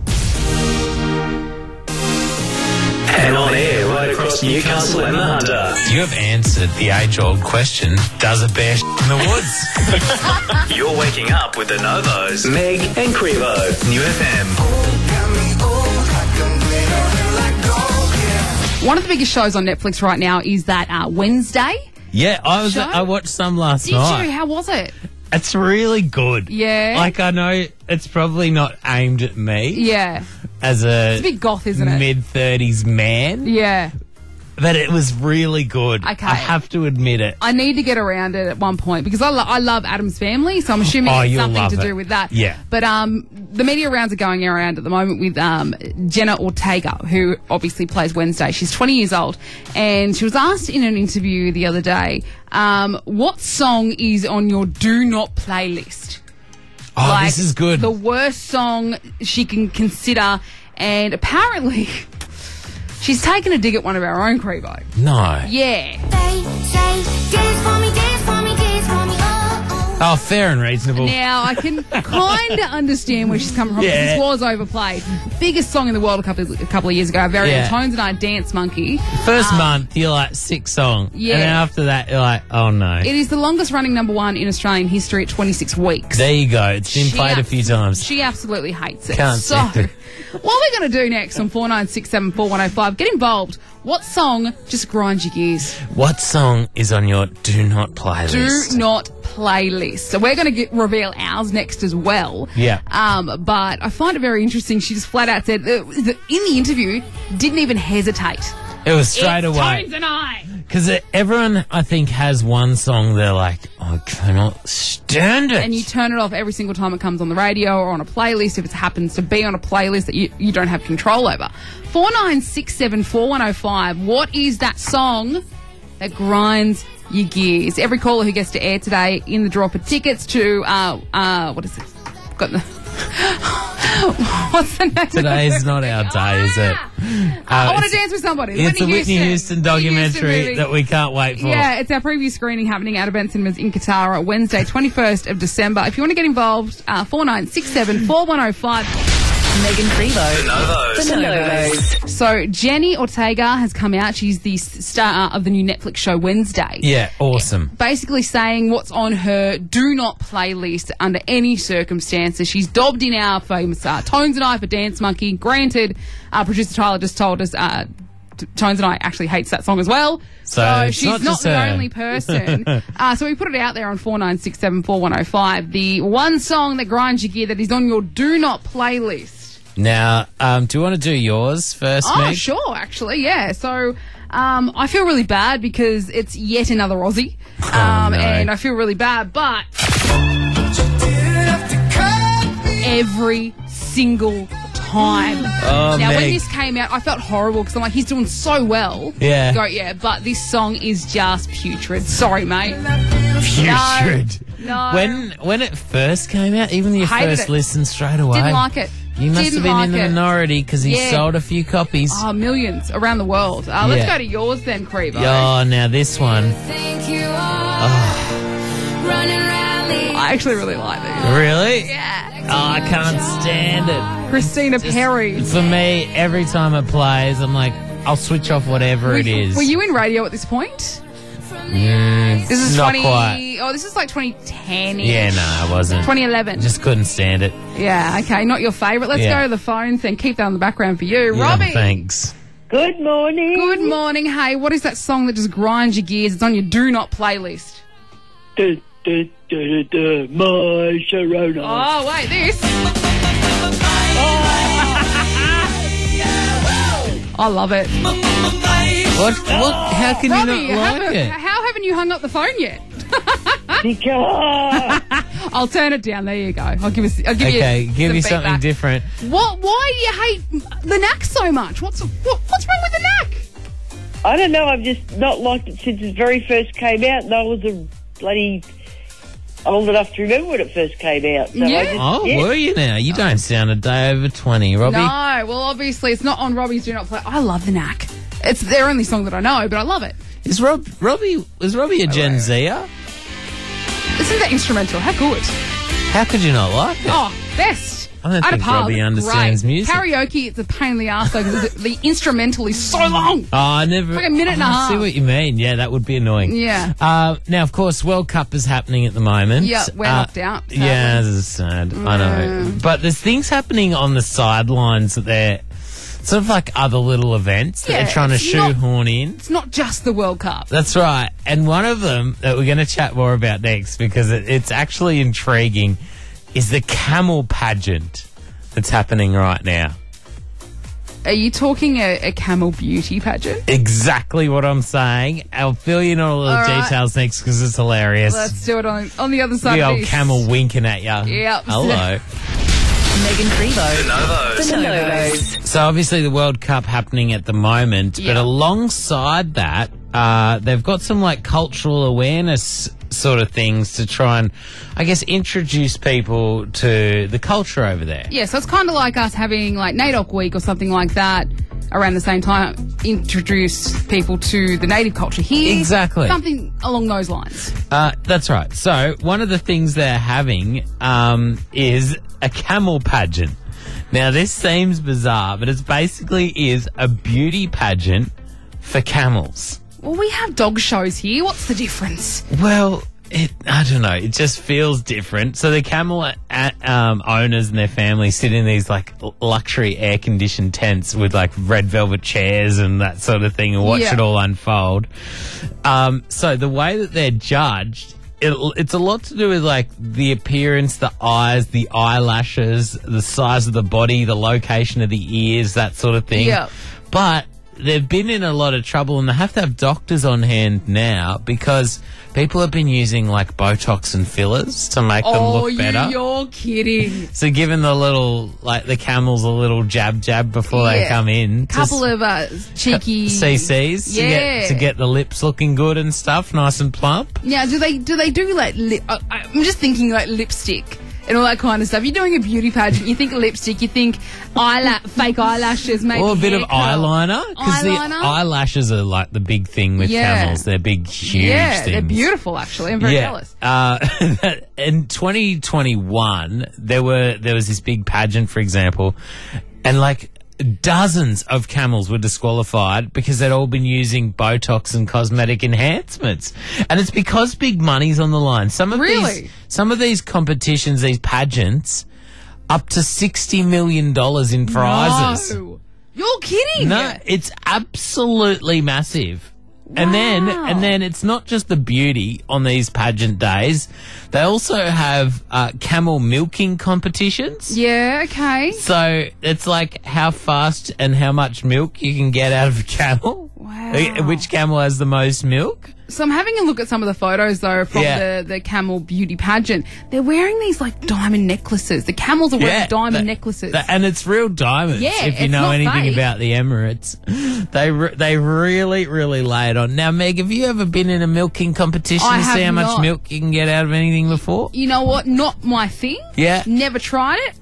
And on air right across Newcastle and the Hunter. You have answered the age-old question, does a bear in the woods? You're waking up with the Novos, Meg and Crevo. New F M. One of the biggest shows on Netflix right now is that uh, Wednesday. Yeah, I was. Show? I watched some last Did night. you? How was it? It's really good. Yeah. Like, I know it's probably not aimed at me Yeah. as a, It's a bit goth, isn't it? mid-thirties man, Yeah. but it was really good. Okay. I have to admit it. I need to get around it at one point because I, lo- I love Adam's Family, so I'm assuming Oh, it's you'll something love to it. do with that. Yeah. But um, the media rounds are going around at the moment with um, Jenna Ortega, who obviously plays Wednesday. She's twenty years old, and she was asked in an interview the other day, um, what song is on your do not playlist? Oh, Like, this is good. The worst song she can consider, and apparently she's taken a dig at one of our own, Crevo. no. Yeah. Oh, fair and reasonable. Now, I can kind of understand where she's coming from because Yeah. this was overplayed. Biggest song in the world a couple of, a couple of years ago. Our very own Yeah. Tones and I, Dance Monkey. First Um, month, you're like, sick song. Yeah. And then after that, you're like, oh no. It is the longest running number one in Australian history at twenty-six weeks. There you go. It's been She played a abs- few times. She absolutely hates it. Can't so, stand it. what we're going to do next on four nine six seven four one oh five, get involved. What song just grinds your gears? What song is on your do not playlist? Do not playlist. So we're going to reveal ours next as well. Yeah. Um, but I find it very interesting. She just flat out said uh, that in the interview, didn't even hesitate. It was straight It's away. Tones and I. Because everyone, I think, has one song they're like, I cannot stand it. And you turn it off every single time it comes on the radio or on a playlist if it happens to be on a playlist that you, you don't have control over. four nine six seven four one oh five. What is that song that grinds your gears? Every caller who gets to air today in the draw for tickets to, uh, uh, what is it? Got the... What's the name? Today's not our day, is it? I Uh, want to it's- dance with somebody. It's a Whitney Houston documentary movie. that we can't wait for. Yeah, it's our preview screening happening at Event Cinemas in Katara, Wednesday, twenty-first of December. If you want to get involved, uh, four nine six seven four one oh five. Megan Frevo. The Novos. The Novos. So, Jenny Ortega has come out. She's the s- star of the new Netflix show Wednesday. Yeah, awesome. Basically saying what's on her do not playlist under any circumstances. She's dobbed in our famous uh, Tones and I for Dance Monkey. Granted, uh, producer Tyler just told us uh, T- Tones and I actually hates that song as well. So it's she's not not, just the her. only person. uh, so we put it out there on four nine six seven four one oh five. The one song that grinds your gear that is on your do not playlist. Now, um, do you want to do yours first, Oh, Meg? sure, actually, yeah. So um, I feel really bad because it's yet another Aussie. Um, no. And I feel really bad, but every single time. Oh, now, when Meg. this came out, I felt horrible because I'm like, he's doing so well. Yeah. Go, yeah, but this song is just putrid. Sorry, mate. Putrid. No. When when it first came out, even your Hated first it. listen straight away. Didn't like it. You must Didn't have been like in the it. minority because he Yeah. sold a few copies. Oh, millions around the world. Uh, let's Yeah. go to yours then, Crevo. Oh, now this one. I actually really like this. Really? Yeah. Oh, I can't stand it. Christina Perry. For me, every time it plays, I'm like, I'll switch off whatever it Were- is. Were you in radio at this point? Mm, This is not twenty. quite. Oh, this is like twenty ten. Yeah, no, I wasn't. twenty eleven. Just couldn't stand it. Yeah. Okay. Not your favourite. Let's Yeah. go to the phones and keep that on the background for you, Yeah, Robbie. thanks. Good morning. Good morning. Hey, what is that song that just grinds your gears? It's on your do not playlist. da, da, da, da, da, my Sharona. Oh, wait, this. I love it. What? What? How can Robbie, you not like haven't- it? how haven't you hung up the phone yet? Because I'll turn it down. There you go. I'll give us. I'll give Okay, you. give some me something feedback. different. What? Why do you hate the knack so much? What's what, what's wrong with the knack? I don't know, I've just not liked it since it very first came out, and I was a bloody old enough to remember when it first came out. So Yeah. I just, Oh, yeah. were you now? You don't sound a day over twenty, Robbie. No. Well, obviously it's not on Robbie's Do Not Play. I love the knack. It's their only song that I know, but I love it. Is Rob Robbie is Robbie a Gen Zer? Isn't that instrumental? How good? How could you not like it? Oh, best. I don't At think a pub, Robbie understands great. music. Karaoke, it's a pain in the ass though, because the, the instrumental is so long. Oh, I never. Like a minute and a oh, I half. see what you mean. Yeah, that would be annoying. Yeah. Uh, now, of course, World Cup is happening at the moment. Yeah, we're Uh, knocked out, sadly. Yeah, this is sad. I know. But there's things happening on the sidelines that they're sort of like other little events that Yeah, they're trying to it's not- shoehorn in. It's not just the World Cup. That's right. And one of them that we're going to chat more about next because it, it's actually intriguing is the camel pageant that's happening right now. Are you talking a, a camel beauty pageant? Exactly what I'm saying. I'll fill you in on all the All right. details next because it's hilarious. Let's do it on on the other side the of old this. camel winking at you. Yep. Hello. Megan Frevo. The Novos. The Novos. So obviously the World Cup happening at the moment, Yeah. but alongside that, uh, they've got some like cultural awareness sort of things to try and, I guess, introduce people to the culture over there. Yeah, so it's kind of like us having like NAIDOC Week or something like that around the same time, introduce people to the native culture here. Exactly. Something along those lines. Uh, that's right. So one of the things they're having um, is a camel pageant. Now this seems bizarre, but it basically is a beauty pageant for camels. Well, we have dog shows here. What's the difference? Well, it, I don't know. It just feels different. So the camel uh, um, owners and their families sit in these like l- luxury air-conditioned tents with like red velvet chairs and that sort of thing and watch Yeah. it all unfold. Um, so the way that they're judged, it, it's a lot to do with like the appearance, the eyes, the eyelashes, the size of the body, the location of the ears, that sort of thing. Yeah. But they've been in a lot of trouble and they have to have doctors on hand now because people have been using like Botox and fillers to make them Oh, look you, better. you're kidding. So giving the little, like the camels a little jab jab before they Yeah. come in. Couple to of uh, cheeky C Cs to, Yeah. get, to get the lips looking good and stuff, nice and plump. Now, do they do they do like lip? Uh, I'm just thinking like lipstick and all that kind of stuff. You're doing a beauty pageant. You think lipstick. You think eyela- fake eyelashes, maybe Or a bit of haircut. eyeliner. Because the Eyeliner? eyelashes are like the big thing with Yeah. camels. They're big, huge Yeah, things. they're beautiful. Actually, I'm very jealous. Uh, in twenty twenty-one, there were there was this big pageant, for example, and like dozens of camels were disqualified because they'd all been using Botox and cosmetic enhancements, and it's because big money's on the line. Some of Really? these, some of these competitions, these pageants, up to sixty million dollars in prizes. No, you're kidding. No, it's absolutely massive. And then, Wow. and then it's not just the beauty on these pageant days. They also have uh, camel milking competitions. Yeah. Okay. So it's like how fast and how much milk you can get out of a camel. Wow. Uh, Which camel has the most milk? So I'm having a look at some of the photos though from Yeah. the, the camel beauty pageant. They're wearing these like diamond necklaces. The camels are wearing diamond that- necklaces. that- and it's real diamonds. Yeah, if you it's know not anything fake. about the Emirates, they re- they really really lay it on. Now, Meg, have you ever been in a milking competition I to see have how much not. milk you can get out of anything before? You know what? Not my thing. Yeah. Never tried it.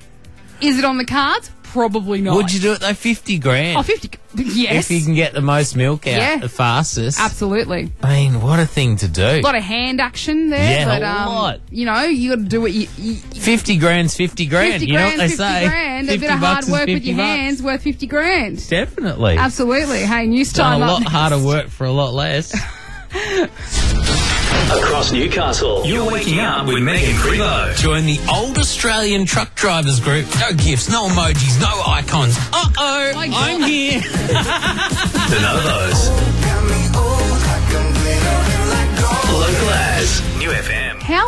Is it on the cards? Probably not. Would you do it though? Fifty grand. Oh, fifty. Yes. If you can get the most milk out Yeah. the fastest. Absolutely. I mean, what a thing to do. A lot of hand action there. Yeah, but, a um, lot. You know, you got to do what you. you Fifty grand's fifty grand. fifty you know grand, what they fifty say? grand. A fifty bit of hard bucks is work with fifty your bucks. hands worth fifty grand. Definitely. Absolutely. Hey, news Done time a up lot next. harder work for a lot less. Across Newcastle, you're waking up with Megan Frevo. Join the old Australian truck drivers group. No gifts, no emojis, no icons. Uh-oh, My God. I'm here. The Novos. Local as New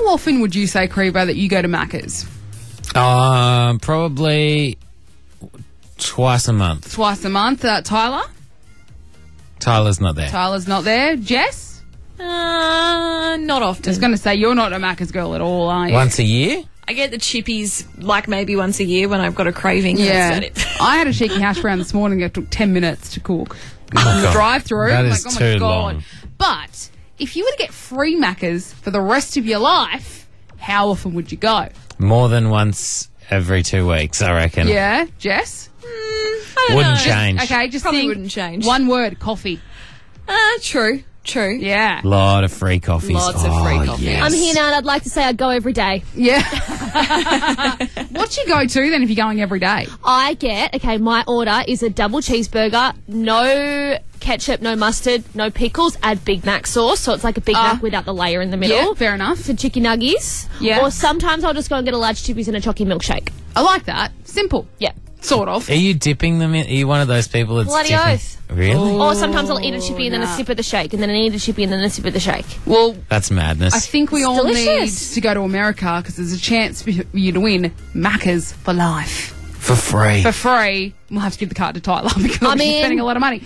How often would you say, Crebo, that you go to Macca's? Um, probably twice a month. Twice a month. Uh, Tyler? Tyler's not there. Tyler's not there. Jess? Uh, not I often. was going to say, you're not a Macca's girl at all, are you? Once a year? I get the chippies like maybe once a year when I've got a craving. Yeah. That's about it. I had a cheeky hash brown this morning. It took ten minutes to cook. Oh, the God. drive-through. That I'm is like, oh too my God. long. But if you were to get free Macca's for the rest of your life, how often would you go? More than once every two weeks, I reckon. Yeah, Jess? I don't Wouldn't know. change. Okay, just Probably think. wouldn't change. One word, coffee. Uh, true. True. Yeah. Lot of free coffees. Lots of Oh, free coffees. yes. I'm here now and I'd like to say I'd go every day. Yeah. What's your go-to then if you're going every day? I get, okay, my order is a double cheeseburger, no ketchup, no mustard, no pickles, add Big Mac sauce. So it's like a Big Ah. Mac without the layer in the middle. Yeah, fair enough. For chicken nuggies. Yeah. Or sometimes I'll just go and get a large chippies and a chocolate milkshake. I like that. Simple. Yeah. Sort of. Are you dipping them in? Are you one of those people that's Bloody dipping? oath. Really? Oh. Or sometimes I'll eat a chippy and then nah. a sip of the shake, and then I eat a chippy and then a sip of the shake. Well, That's madness. I think we It's all delicious. need to go to America because there's a chance for you to win Macca's for life. For free. For free. We'll have to give the card to Tyler because I'm she's in. spending a lot of money.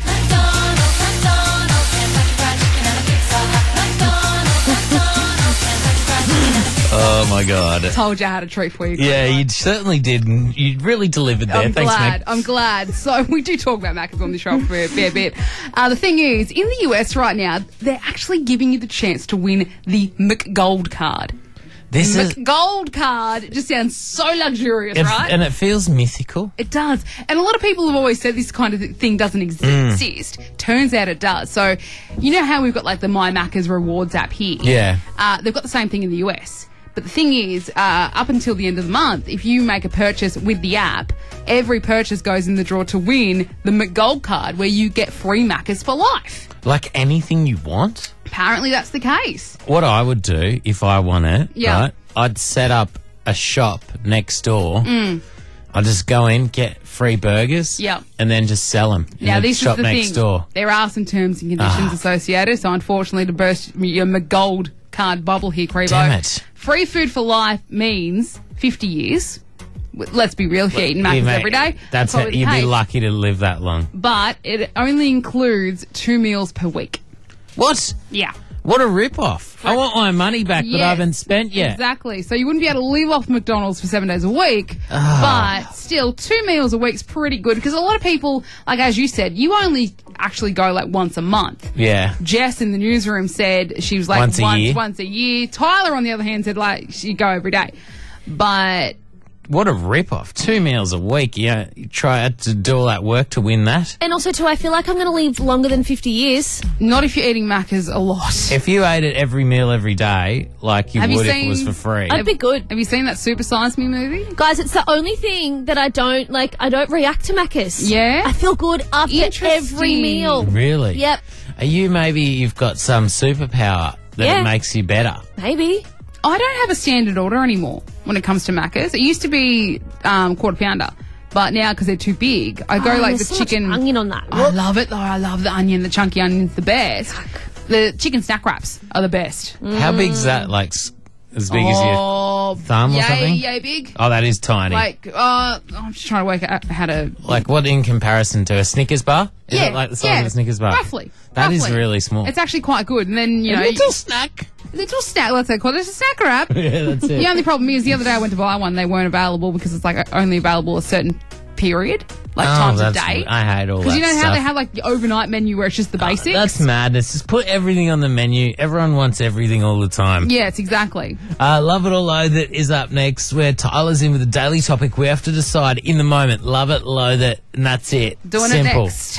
Oh, my God. Told you I had a treat for you. Yeah, you certainly did. and You really delivered there. I'm Thanks, glad. Meg. I'm glad. So we do talk about Macca's on the show for a fair bit. Uh, the thing is, in the U S right now, they're actually giving you the chance to win the McGold card. This is... McGold card just sounds so luxurious, it- right? And it feels mythical. It does. And a lot of people have always said this kind of thing doesn't ex- Mm. exist. Turns out it does. So, you know how we've got like the My Macca's rewards app here? Yeah. Uh, they've got the same thing in the U S. But the thing is, uh, up until the end of the month, if you make a purchase with the app, every purchase goes in the draw to win the McGold card where you get free Macca's for life. Like anything you want. Apparently that's the case. What I would do if I won it, Yeah. right, I'd set up a shop next door. Mm. I'd just go in, get free burgers, Yep. and then just sell them Now, in the this shop is the next thing. door. There are some terms and conditions Ah. associated. So, unfortunately, to burst your McGold card bubble here, Crebo. Damn it. Free food for life means fifty years. W- Let's be real, if you're eating Macca's You may- every day. That's probably it. the You'd be case. lucky to live that long. But it only includes two meals per week. What? Yeah. What a rip-off. I want my money back that Yes, I haven't spent yet. Exactly. So you wouldn't be able to live off McDonald's for seven days a week, Ah. but still, two meals a week's pretty good because a lot of people, like as you said, you only actually go like once a month. Yeah. Jess in the newsroom said she was like Once a once, year? once a year. Tyler, on the other hand, said like she'd go every day. But What a rip-off. Two meals a week. Yeah, you try to do all that work to win that. And also, too, I feel like I'm going to live longer than fifty years. not if you're eating Macca's a lot. If you ate it every meal every day, like you Have you would if it was seen- for free. I'd be good. Have you seen that Super Size Me movie? Guys, it's the only thing that I don't, like, I don't react to Macca's. Yeah? I feel good after Interesting. every meal. Really? Yep. Are you maybe you've got some superpower that Yeah. it makes you better? Maybe. I don't have a standard order anymore when it comes to Macca's. It used to be um, quarter pounder, but now because they're too big, I go Oh, like there's the so much chicken. onion on that. I love it though. I love the onion. The chunky onion's the best. The chicken snack wraps are the best. How big's that? Like s- as big as your Oh, thumb or yay, something? yay big. Oh, that is tiny. Like, uh, I'm just trying to work out how to. Like what in comparison to a Snickers bar? Is yeah, it like the size yeah, of a Snickers bar? Roughly. That is roughly. really small. It's actually quite good. And then you know, a little snack. little snack. Let's say call it a snack wrap. Yeah, that's it. The only problem is the other day I went to buy one, they weren't available because it's like only available a certain period, like Oh, times a that's- day. I hate all that Because you know how stuff. they have like the overnight menu where it's just the basics? That's madness. Just put everything on the menu. Everyone wants everything all the time. Yeah, it's exactly. Uh, Love It or Loathe It is up next, where Tyler's in with a daily topic. We have to decide in the moment. Love it, loathe it, and that's it. Doing Simple. it next.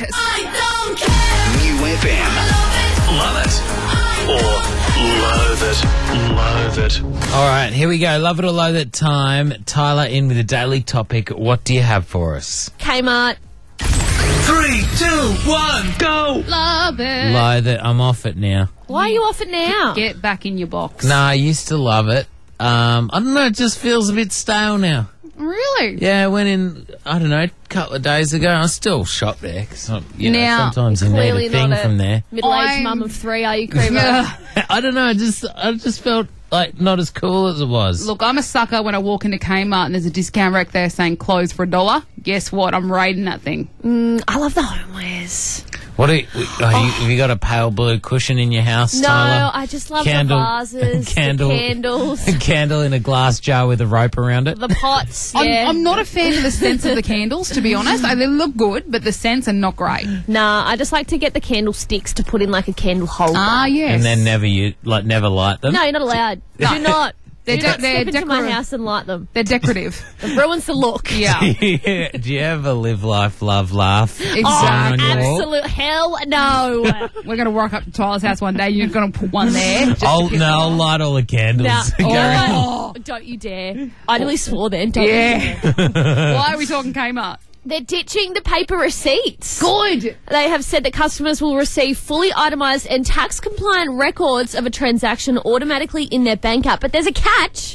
New F M. Love it. Or loathe it. Loathe it. All right, here we go. Love it or loathe it time. Tyler in with a daily topic. What do you have for us? Kmart. Three, two, one, go. Love it. Loathe it. I'm off it now. Why are you off it now? Get back in your box. No, I used to love it. Um, I don't know. It just feels a bit stale now. Really? Yeah, I went in, I don't know, a couple of days ago. I still shop there because, you know, Now, sometimes you need Clearly a thing not a from there. middle-aged I'm- mum of three, are you, Creamer? I don't know. I just, I just felt like not as cool as it was. Look, I'm a sucker when I walk into Kmart and there's a discount rack there saying clothes for a dollar. Guess what? I'm raiding that thing. Mm, I love the homewares. What are you, oh, you, have you got a pale blue cushion in your house, No, Tyler? I just love Candle- the vases, candle- the candles, A candle in a glass jar with a rope around it. the pots. I'm, Yeah. I'm not a fan of the scents of the candles, to be honest. They look good, but the scents are not great. Nah, I just like to get the candlesticks to put in like a candle holder. Ah, yes. And then never you like never light them. No, you're not allowed. Do not. They're Do de- not they're step into my decorative. house and light them. They're decorative. It ruins the look. Yeah. Do you ever live life, love, laugh? Exactly. on your wall? Absolute hell no. We're going to walk up to Tyler's house one day. You're going to put one there. Just to I'll, piss no, them I'll off. light all the candles. Nah. Gary. Oh, don't you dare. I nearly swore then. Don't you Yeah. dare. Why are we talking Kmart? They're ditching the paper receipts. Good. They have said that customers will receive fully itemised and tax-compliant records of a transaction automatically in their bank app. But there's a catch.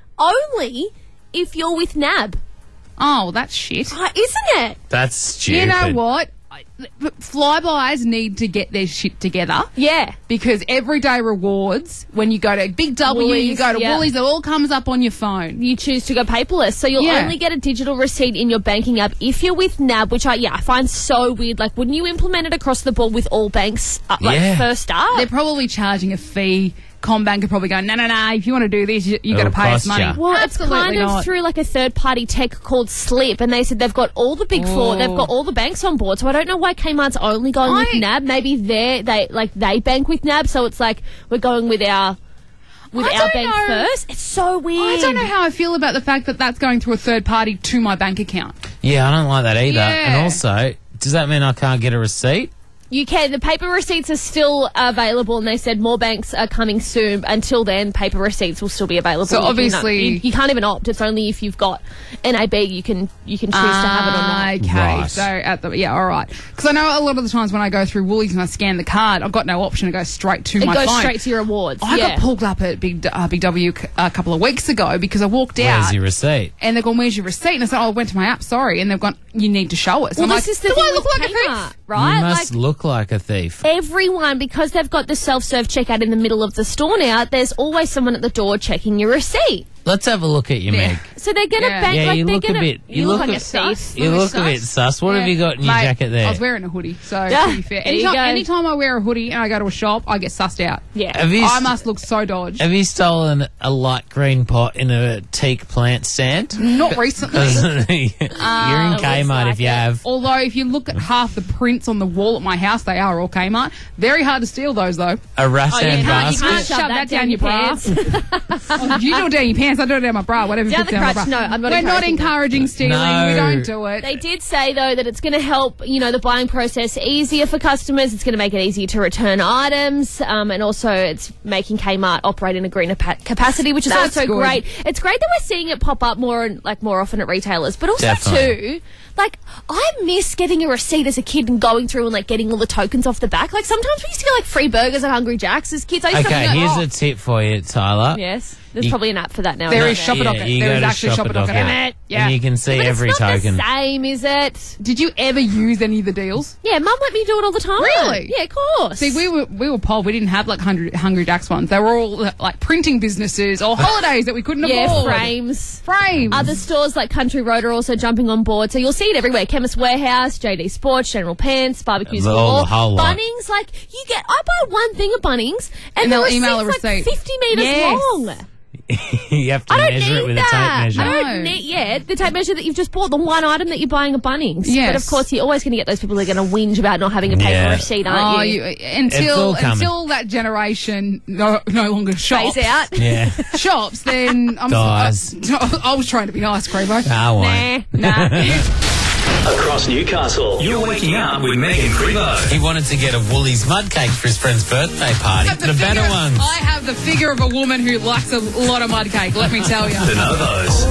Only if you're with N A B. Oh, well, that's shit. Oh, isn't it? That's stupid. You know what? I- Flybys need to get their shit together. Yeah. Because everyday rewards, when you go to Big W, you Woolies, go to yeah. Woolies, it all comes up on your phone. You choose to go paperless. So you'll Yeah. only get a digital receipt in your banking app if you're with N A B, which I, yeah, I find so weird. Like, wouldn't you implement it across the board with all banks, uh, like, Yeah. first up? They're probably charging a fee. Combank are probably going, no, no, no, if you want to do this, you, you got to It'll pay us cost money. ya. Well, Absolutely it's kind not. of through like a third-party tech called Slip, and they said they've got all the big four, Ooh. they've got all the banks on board. So I don't know why Kmart's only going with I- N A B. Maybe they they like they bank with N A B, so it's like we're going with our with I our don't bank know. first. It's so weird. I don't know how I feel about the fact that that's going through a third party to my bank account. Yeah, I don't like that either. Yeah. And also, does that mean I can't get a receipt? You can. The paper receipts are still available, and they said more banks are coming soon. Until then, paper receipts will still be available. So You can- obviously- you, you can't even opt. It's only if you've got N A B you can you can choose to have it or not. Okay, Right. so at the yeah, all right. Because I know a lot of the times when I go through Woolies and I scan the card, I've got no option to go straight to It my goes phone. straight to your rewards. I yeah. got pulled up at Big uh, Big W c- a couple of weeks ago because I walked Where's out your receipt? and they've gone, "Where's your receipt?" And I said, "Oh, I went to my app, sorry." And they've gone, "You need to show us." Well, I'm this like, is the "Do thing I look with like a Kmart, thief?" right? You must like look like a thief. everyone, because they've got the self-serve checkout in the middle of the store now. There's always someone at the door checking your receipt. Let's have a look at you, Yeah. Meg. So they're gonna Yeah. bank Yeah, like you they're look a gonna. bit- You, you look look like a a sus. thief. You Little look a bit sus. sus. What have Yeah. you got in your Mate, jacket there? I was wearing a hoodie, so Yeah. to be fair, There you anytime, go. anytime I wear a hoodie and I go to a shop, I get sussed out. Yeah. Have you, I st- must look so dodged. have you stolen a light green pot in a teak plant stand? Not recently. You're in Uh, looks Kmart like if you it. have. Although, if you look at half the prints on the wall at my house, they are all Kmart. Very hard to steal those, though. A rattan Oh, you can't, you basket. can't shove that, down your bra. pants. Oh, you do it down your pants. I do it down my bra. Whatever Down fits the down my crotch, bra. no, I'm not We're not encouraging that. encouraging stealing. No. We don't do it. They did say, though, that it's going to help, you know, the buying process easier for customers. It's going to make it easier to return items. Um, and also it's making Kmart operate in a greener pa- capacity, which is That's also good. great. It's great that we're seeing it pop up more and like more often at retailers. But also, Definitely. too, like, I miss getting a receipt as a kid and going through and, like, getting all the tokens off the back. Like, sometimes we used to get, like, free burgers at Hungry Jack's as kids. I used Okay, to be here's like, a tip for you, Tyler. oh, yes. There's You- probably an app for that now. There isn't is there? Shop a Yeah, Docket. you There go is to actually Shop Shop a a Docket. Docket. Damn it. Yeah. And you can see But every it's not token. the same, is it? Did you ever use any of the deals? Yeah, Mum let me do it all the time. Really? Yeah, of course. See, we were we were poor. We didn't have like Hungry, Hungry Jack's ones. They were all uh, like printing businesses or holidays that we couldn't yeah, afford. frames. Frames. Other stores like Country Road are also jumping on board, so you'll see it everywhere. Chemist Warehouse, J D Sports, General Pants, Barbecues The- Galore, the whole lot. Bunnings. Like you get, I buy one thing of Bunnings, and, And the they'll receipt's email a like receipt. fifty meters Yes. long. You have to I don't measure need it with that. a tape measure. I don't No. need, yeah, the tape measure that you've just bought, the one item that you're buying at Bunnings. Yes. But of course, you're always going to get those people who are going to whinge about not having a paper Yeah. receipt, aren't Oh, you? you, It's until all coming. until that generation no no longer shops. Phase out. Yeah. Shops, then I'm Guys. I, I was trying to be nice, Crevo. I won't. Nah. Nah. Across Newcastle, you're waking up with Meg and Crevo. He wanted to get a Woolies mud cake for his friend's birthday party. have the The better figure- ones. I have the figure of a woman who likes a lot of mud cake. Let me tell you. The Novos.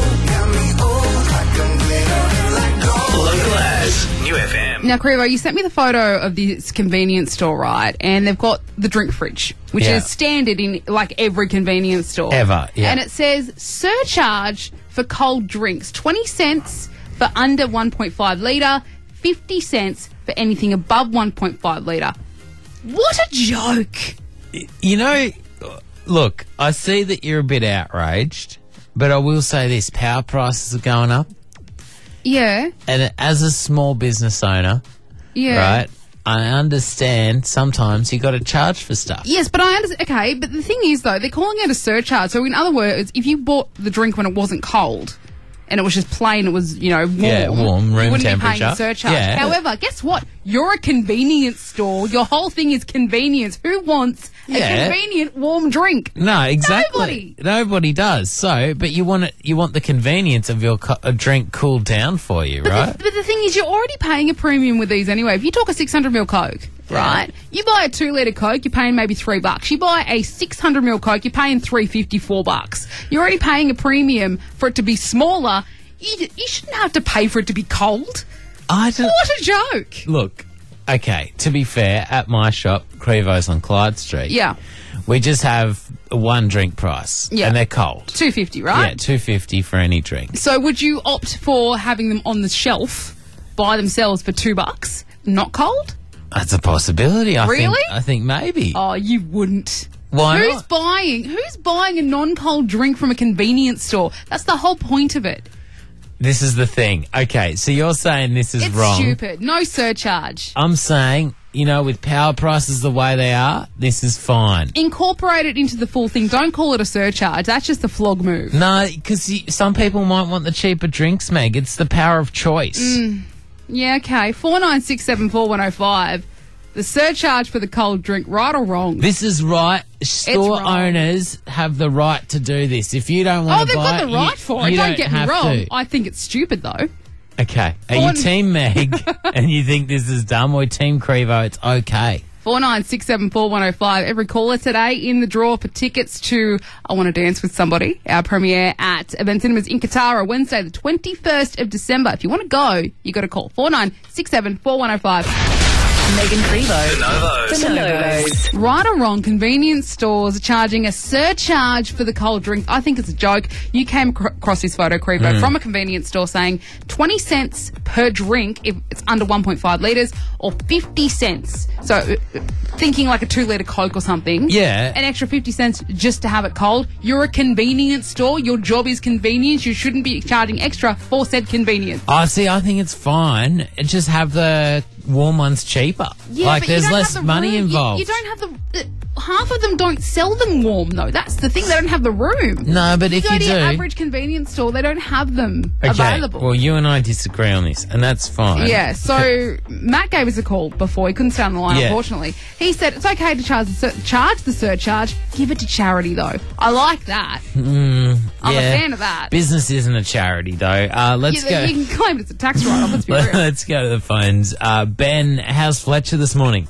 Local as New F M. Now, Crevo, you sent me the photo of this convenience store, right? And they've got the drink fridge, which Yeah. is standard in like every convenience store. Ever, yeah. And it says surcharge for cold drinks, twenty cents for under one point five litre, fifty cents for anything above one point five litre. What a joke. You know, Look, I see that you're a bit outraged, but I will say this: power prices are going up, Yeah. and as a small business owner, Yeah. right? I understand sometimes you got to charge for stuff. Yes, but I understand. Okay, but the thing is, though, they're calling it a surcharge. So, in other words, if you bought the drink when it wasn't cold and it was just plain, it was, you know, warm, Yeah, warm, room you wouldn't be paying temperature. a surcharge. Yeah. However, guess what? You're a convenience store. Your whole thing is convenience. Who wants a Yeah. convenient warm drink? No, exactly. Nobody. Nobody does. So, but you want it. You want the convenience of your co- a drink cooled down for you, But, right? the, but the thing is, you're already paying a premium with these anyway. If you talk a six hundred ml Coke, right? You buy a two litre Coke, you're paying maybe three bucks. You buy a six hundred ml Coke, you're paying three fifty, four bucks. You're already paying a premium for it to be smaller. You, you shouldn't have to pay for it to be cold. I don't. What a joke! Look, okay. To be fair, at my shop, Crevo's on Clyde Street. Yeah, we just have a one drink price. Yeah. and they're cold. two fifty, right? Yeah, two fifty for any drink. So would you opt for having them on the shelf by themselves for two bucks, not cold? That's a possibility. I Really? think. I think maybe. Oh, you wouldn't. Why Who's not? buying? Who's buying a non-cold drink from a convenience store? That's the whole point of it. This is the thing. Okay, so you're saying this is It's wrong. stupid. No surcharge. I'm saying, you know, with power prices the way they are, this is fine. Incorporate it into the full thing. Don't call it a surcharge. That's just a flog move. No, because some people might want the cheaper drinks, Meg. It's the power of choice. Mm. Yeah, okay. four nine six seven four one oh five. The surcharge for the cold drink, right or wrong? This is right. Store wrong. owners have the right to do this. If you don't Oh, want to they've buy got the it, right you, for it. you Don't, don't get me have wrong. to. I think it's stupid, though. Okay. Are Four- you Team Meg and you think this is dumb, or Team Crevo? It's okay. four nine six seven four one oh five. Every caller today in the draw for tickets to I Want to Dance with Somebody, our premiere at Event Cinemas in Katara, Wednesday, the twenty-first of December. If you want to go, you got to call four nine six seven four one oh five. Megan Crevo. The Novos. The Novos. Right or wrong, convenience stores are charging a surcharge for the cold drink. I think it's a joke. You came cr- across this photo, Crevo, from a convenience store saying twenty cents per drink if it's under one point five litres, or fifty cents. So uh, thinking like a two litre Coke or something. Yeah. An extra fifty cents just to have it cold. You're a convenience store. Your job is convenience. You shouldn't be charging extra for said convenience. I see. I think it's fine. Just have the warm ones cheaper. Yeah, like but you there's don't less have the money room. You- involved. You, don't have the, the. Half of them don't sell them warm, though. That's the thing. They don't have the room. No, but if go you to do, your average convenience store, they don't have them okay. available. Well, you and I disagree on this, and that's fine. Yeah, so Matt gave us a call before. He couldn't stay on the line, Yeah. unfortunately. He said it's okay to charge the, sur- charge the surcharge. Give it to charity, though. I like that. I'm yeah. a fan of that. Business isn't a charity, though. Uh, let's you, go. you can claim it's a tax write-off. Let's be real. Let's go to the phones. Uh, Ben, how's Fletcher this morning?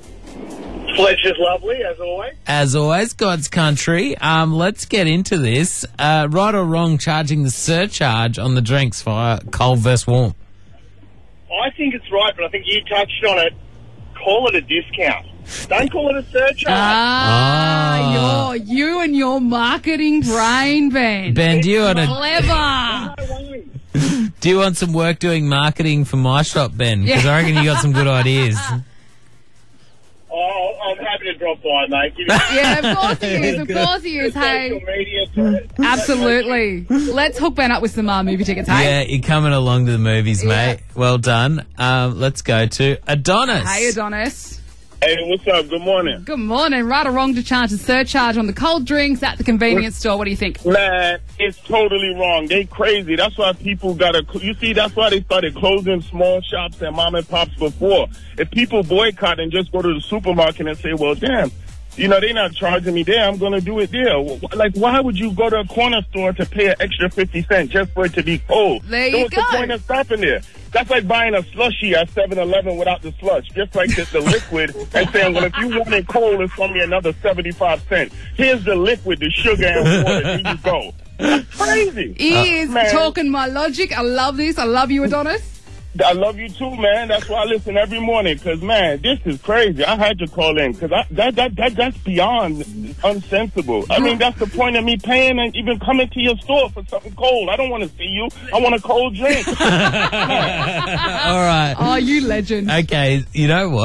Fletcher's lovely, as always. As always, God's country. Um, let's get into this. Uh, right or wrong, charging the surcharge on the drinks for uh, cold versus warm? I think it's right, but I think you touched on it. Call it a discount. Don't call it a surcharge. Ah, you're, you and your marketing brain, Ben. Ben, do you want to Clever. do you want some work doing marketing for my shop, Ben? Because I reckon you got some good ideas. Oh, I'm happy to drop by, mate. Give me Yeah, of course he is. Of course he is. social Hey, media to it. absolutely. Let's hook Ben up with some uh, movie tickets. Hey, Yeah, you're coming along to the movies, Yeah. mate. Well done. Um, let's go to Adonis. hey, Adonis. Hey, what's up? Good morning. Good morning. Right or wrong to charge a surcharge on the cold drinks at the convenience store? What do you think? Man, it's totally wrong. They crazy. That's why people gotta. You see, that's why they started closing small shops and mom and pops before. If people boycott and just go to the supermarket and say, "Well, damn, you know, they're not charging me there. I'm gonna do it there." Like, why would you go to a corner store to pay an extra fifty cents just for it to be cold? There So you what's go. the point of stopping there? That's like buying a slushie at seven eleven without the slush, just like the, the liquid, and saying, well, if you want it cold, it's going to be another seventy-five cents. Here's the liquid, the sugar and water. There you go. That's crazy. He is man. talking my logic. I love this. I love you, Adonis. I love you too, man. That's why I listen every morning, because, man, this is crazy. I had to call in, because that, that, that, that's beyond unsensible. I mean, that's the point of me paying and even coming to your store for something cold. I don't want to see you. I want a cold drink. All right. Oh, you legend. Okay, you know what?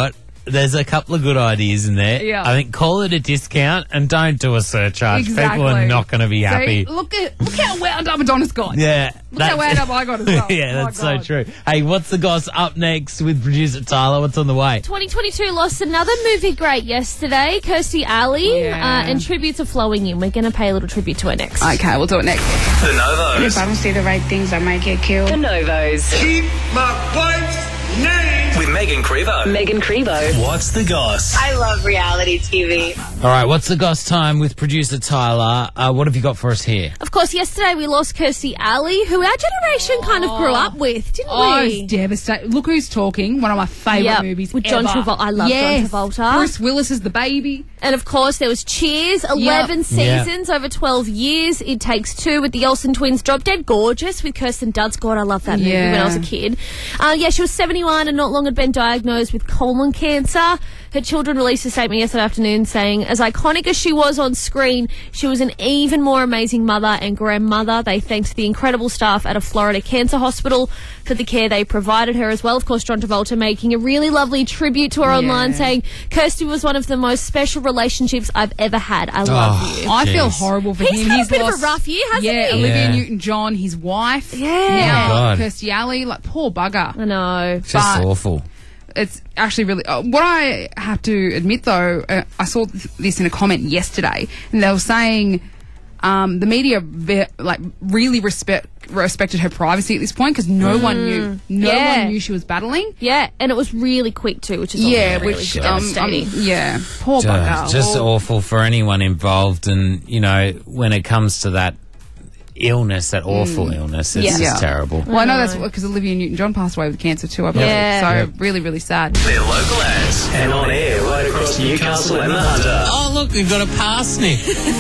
there's a couple of good ideas in there. Yeah. I think call it a discount and don't do a surcharge. Exactly. People are not going to be happy. See, look at look how wound up Adonis got. Yeah. Look how wound up I got as well. Yeah, Oh, that's my so God. true. Hey, what's the goss up next with producer Tyler? What's on the way? twenty twenty-two lost another movie great yesterday, Kirstie Alley, Yeah. uh, and tributes are flowing in. We're going to pay a little tribute to her next. Okay, we'll do it next. The Novos. If I don't say the right things, I might get killed. The Novos. Keep my wife's name. With Megan Crevo. Megan Crevo. What's the goss? I love reality T V. All right, what's the goss time with producer Tyler? Uh, what have you got for us here? Of course, yesterday we lost Kirstie Alley, who our generation kind of grew up with, didn't Oh, we? it's devastating. Look Who's Talking, one of my favourite Yep, movies with John ever. Travolta. I love John Yes. Travolta. Bruce Willis is the baby. And of course, there was Cheers, eleven Yep. seasons over twelve years. It Takes Two with the Olsen twins, Drop Dead Gorgeous with Kirsten Dunst. God, I love that movie Yeah. when I was a kid. Uh, yeah, she was seventy-one and not long had been diagnosed with colon cancer. Her children released a statement yesterday afternoon saying, as iconic as she was on screen, she was an even more amazing mother and grandmother. They thanked the incredible staff at a Florida cancer hospital for the care they provided her as well. Of course, John Travolta making a really lovely tribute to her online, saying, Kirstie was one of the most special relationships I've ever had. I love Oh, you. I feel Jeez. horrible for He's him. had a He's bit of a lost, rough year, hasn't yeah, he? Olivia Yeah. Newton-John, his wife. Yeah. Now, Oh, God. Kirstie Alley, like, poor bugger. I know. Just But- awful. It's actually really. Uh, what I have to admit, though, uh, I saw th- this in a comment yesterday, and they were saying um, the media ve- like really respect respected her privacy at this point because no one knew, no Yeah. one knew she was battling. Yeah, and it was really quick too, which is also Yeah, really which um, devastating. um, yeah, poor Just, bugger. just Well, awful for anyone involved. And, you know, when it comes to that illness, that awful illness, it's Yeah. just Yeah. terrible. Well, I know that's because Olivia Newton-John passed away with cancer too, I believe. Yeah. So Yeah. really, really sad. They're local ads. And on air right across Newcastle and the Hunter. Oh, look, we've got a parsnip.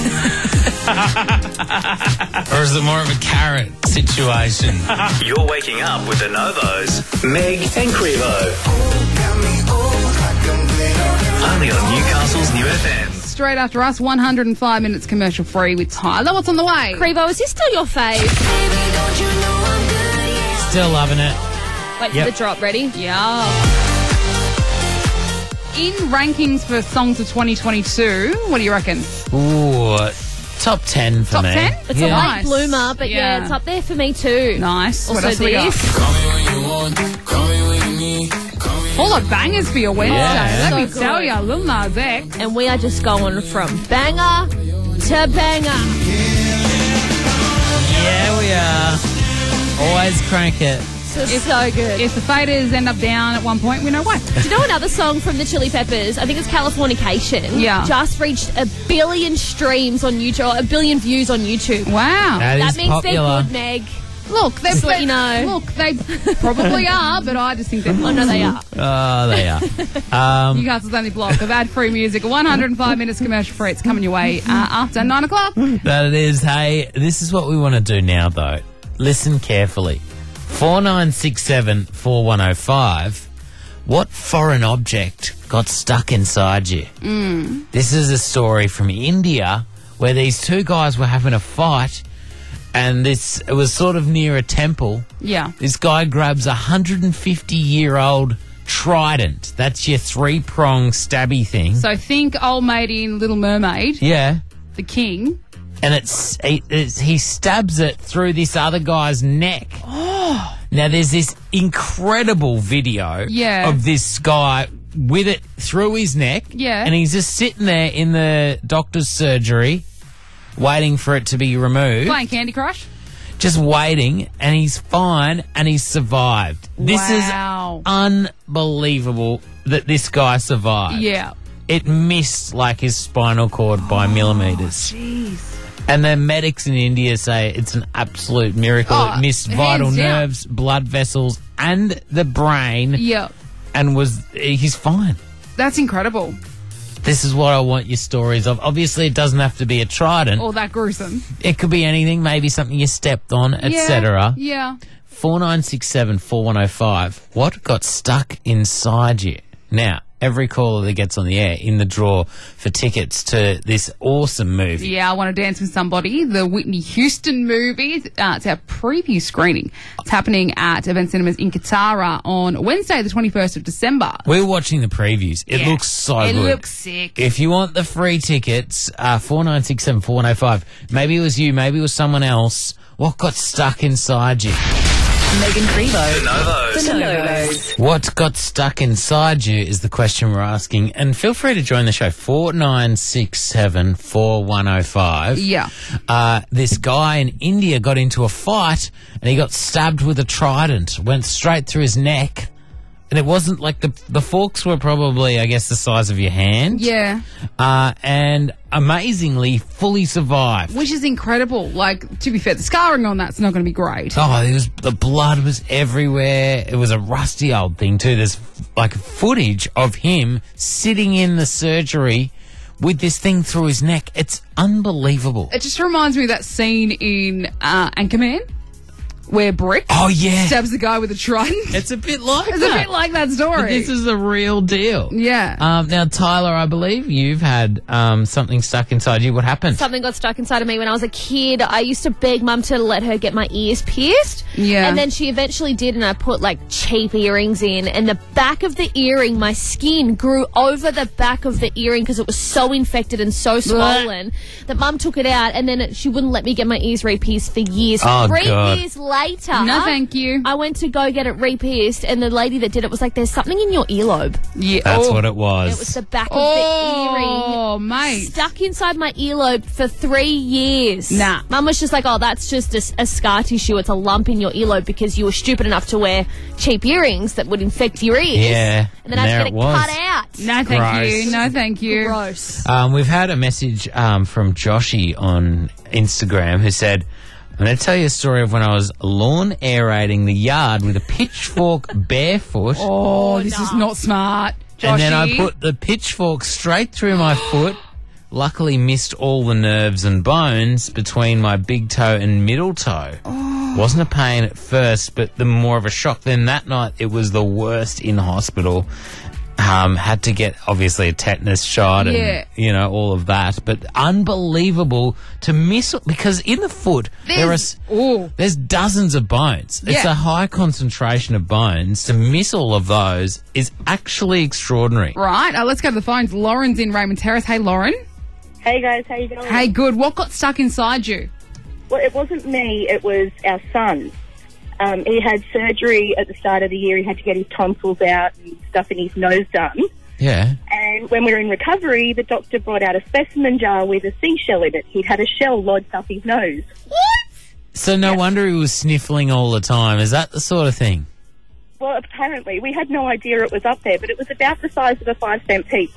Or is it more of a carrot situation? You're waking up with the Novos. Meg and Crevo. Only on Newcastle's New F M. Straight after us, one hundred five minutes commercial free with Tyler. What's on the way? Crevo, is this still your fave? Still loving it. Wait Yep. for the drop. Ready? Yeah. In rankings for songs of twenty twenty-two, what do you reckon? Ooh, top ten for Top me. ten? It's Yeah. a Nice. late bloomer, but yeah. Yeah. it's up there for me too. Nice. Also what else have we got? this. All the bangers for your Wednesday. Yeah. Let me So tell good. you, Lil Nas X. And we are just going from banger to banger. Yeah, we are. Always crank it. So, so good. If the faders end up down at one point, we know why. Do you know another song from the Chili Peppers? I think it's Californication. Yeah. Just reached a billion streams on YouTube, or a billion views on YouTube. Wow. That That is means popular. they're good, Meg. Look, they Just to let you know. Look, they probably are, but I just think they're. I know they are. Oh, they are. Um, Newcastle's only block of ad-free music. one hundred five minutes commercial free. It's coming your way uh, after nine o'clock. that it is. Hey, this is what we want to do now, though. Listen carefully. four nine six seven four one oh five. What foreign object got stuck inside you? Mm. This is a story from India where these two guys were having a fight, and this it was sort of near a temple. Yeah. This guy grabs a one hundred fifty year old trident. That's your three prong stabby thing. So think old mate in Little Mermaid, yeah. the king. And it's, it, it's he stabs it through this other guy's neck. Oh. Now there's this incredible video Yeah. of this guy with it through his neck. Yeah. And he's just sitting there in the doctor's surgery waiting for it to be removed. Playing Candy Crush. Just waiting, and he's fine, and he's survived. This Wow. is unbelievable that this guy survived. Yeah. It missed like his spinal cord by millimetres. Jeez. And the medics in India say it's an absolute miracle. Oh, it missed hands vital down. nerves, blood vessels, and the brain, Yeah. and was he's fine. That's incredible. This is what I want your stories of. Obviously, it doesn't have to be a trident. All that gruesome. It could be anything, maybe something you stepped on, et cetera. Yeah. four nine six seven four one oh five. What got stuck inside you? Now, every caller that gets on the air in the draw for tickets to this awesome movie. Yeah, I Want to Dance with Somebody, the Whitney Houston movie. Uh, it's our preview screening. It's happening at Event Cinemas in Katara on Wednesday, the twenty-first of December. We're watching the previews. It Yeah. looks so It good. looks sick. If you want the free tickets, uh, four nine six seven four one oh five. Maybe it was you, maybe it was someone else. What got stuck inside you? Megan Crevo. The Novos. The Novos. What got stuck inside you is the question we're asking. And feel free to join the show, four nine six seven four one oh five. Yeah. Uh, this guy in India got into a fight and he got stabbed with a trident, went straight through his neck. And it wasn't like the the forks were probably, I guess, the size of your hand. Yeah. Uh, and amazingly, fully survived. Which is incredible. Like, to be fair, the scarring on that's not going to be great. Oh, it was, the blood was everywhere. It was a rusty old thing too. There's like footage of him sitting in the surgery with this thing through his neck. It's unbelievable. It just reminds me of that scene in uh, Anchorman where Brick Oh, yeah. stabs the guy with a trident. It's a bit like It's that. a bit like that story. But this is a real deal. Yeah. Um, now, Tyler, I believe you've had um, something stuck inside you. What happened? Something got stuck inside of me when I was a kid. I used to beg Mum to let her get my ears pierced. Yeah. And then she eventually did, and I put like cheap earrings in. And the back of the earring, my skin grew over the back of the earring because it was so infected and so swollen that Mum took it out, and then it, she wouldn't let me get my ears re-pierced for years. Oh, Three God. years later, No, thank you. I went to go get it re-pierced, and the lady that did it was like, "There's something in your earlobe." Yeah. That's oh. what it was. It was the back of Oh, the earring. mate. Stuck inside my earlobe for three years. Nah. Mum was just like, oh, that's just a, a scar tissue. It's a lump in your earlobe because you were stupid enough to wear cheap earrings that would infect your ears. Yeah. And then I there had to get it it was. cut out. No, thank Gross. you. No, thank you. Gross. Um, we've had a message um, from Joshy on Instagram who said, I'm going to tell you a story of when I was lawn aerating the yard with a pitchfork barefoot. Oh, this is not smart. Joshy. And then I put the pitchfork straight through my foot. Luckily missed all the nerves and bones between my big toe and middle toe. Oh. Wasn't a pain at first, but the more of a shock. Then that night it was the worst in hospital. Um, had to get obviously a tetanus shot and Yeah. you know all of that, but unbelievable to miss because in the foot there are There's- s- Ooh. there's dozens of bones. It's Yeah. a high concentration of bones. To miss all of those is actually extraordinary. Right, uh, let's go to the phones. Lauren's in Raymond Terrace. Hey, Lauren. Hey guys, how you going? Hey, good. What got stuck inside you? Well, it wasn't me, it was our son. Um, he had surgery at the start of the year. He had to get his tonsils out and stuff in his nose done. Yeah. And when we were in recovery, the doctor brought out a specimen jar with a seashell in it. He'd had a shell lodged up his nose. So no wonder he was sniffling all the time. Is that the sort of thing? Well, apparently, we had no idea it was up there, but it was about the size of a five cent piece.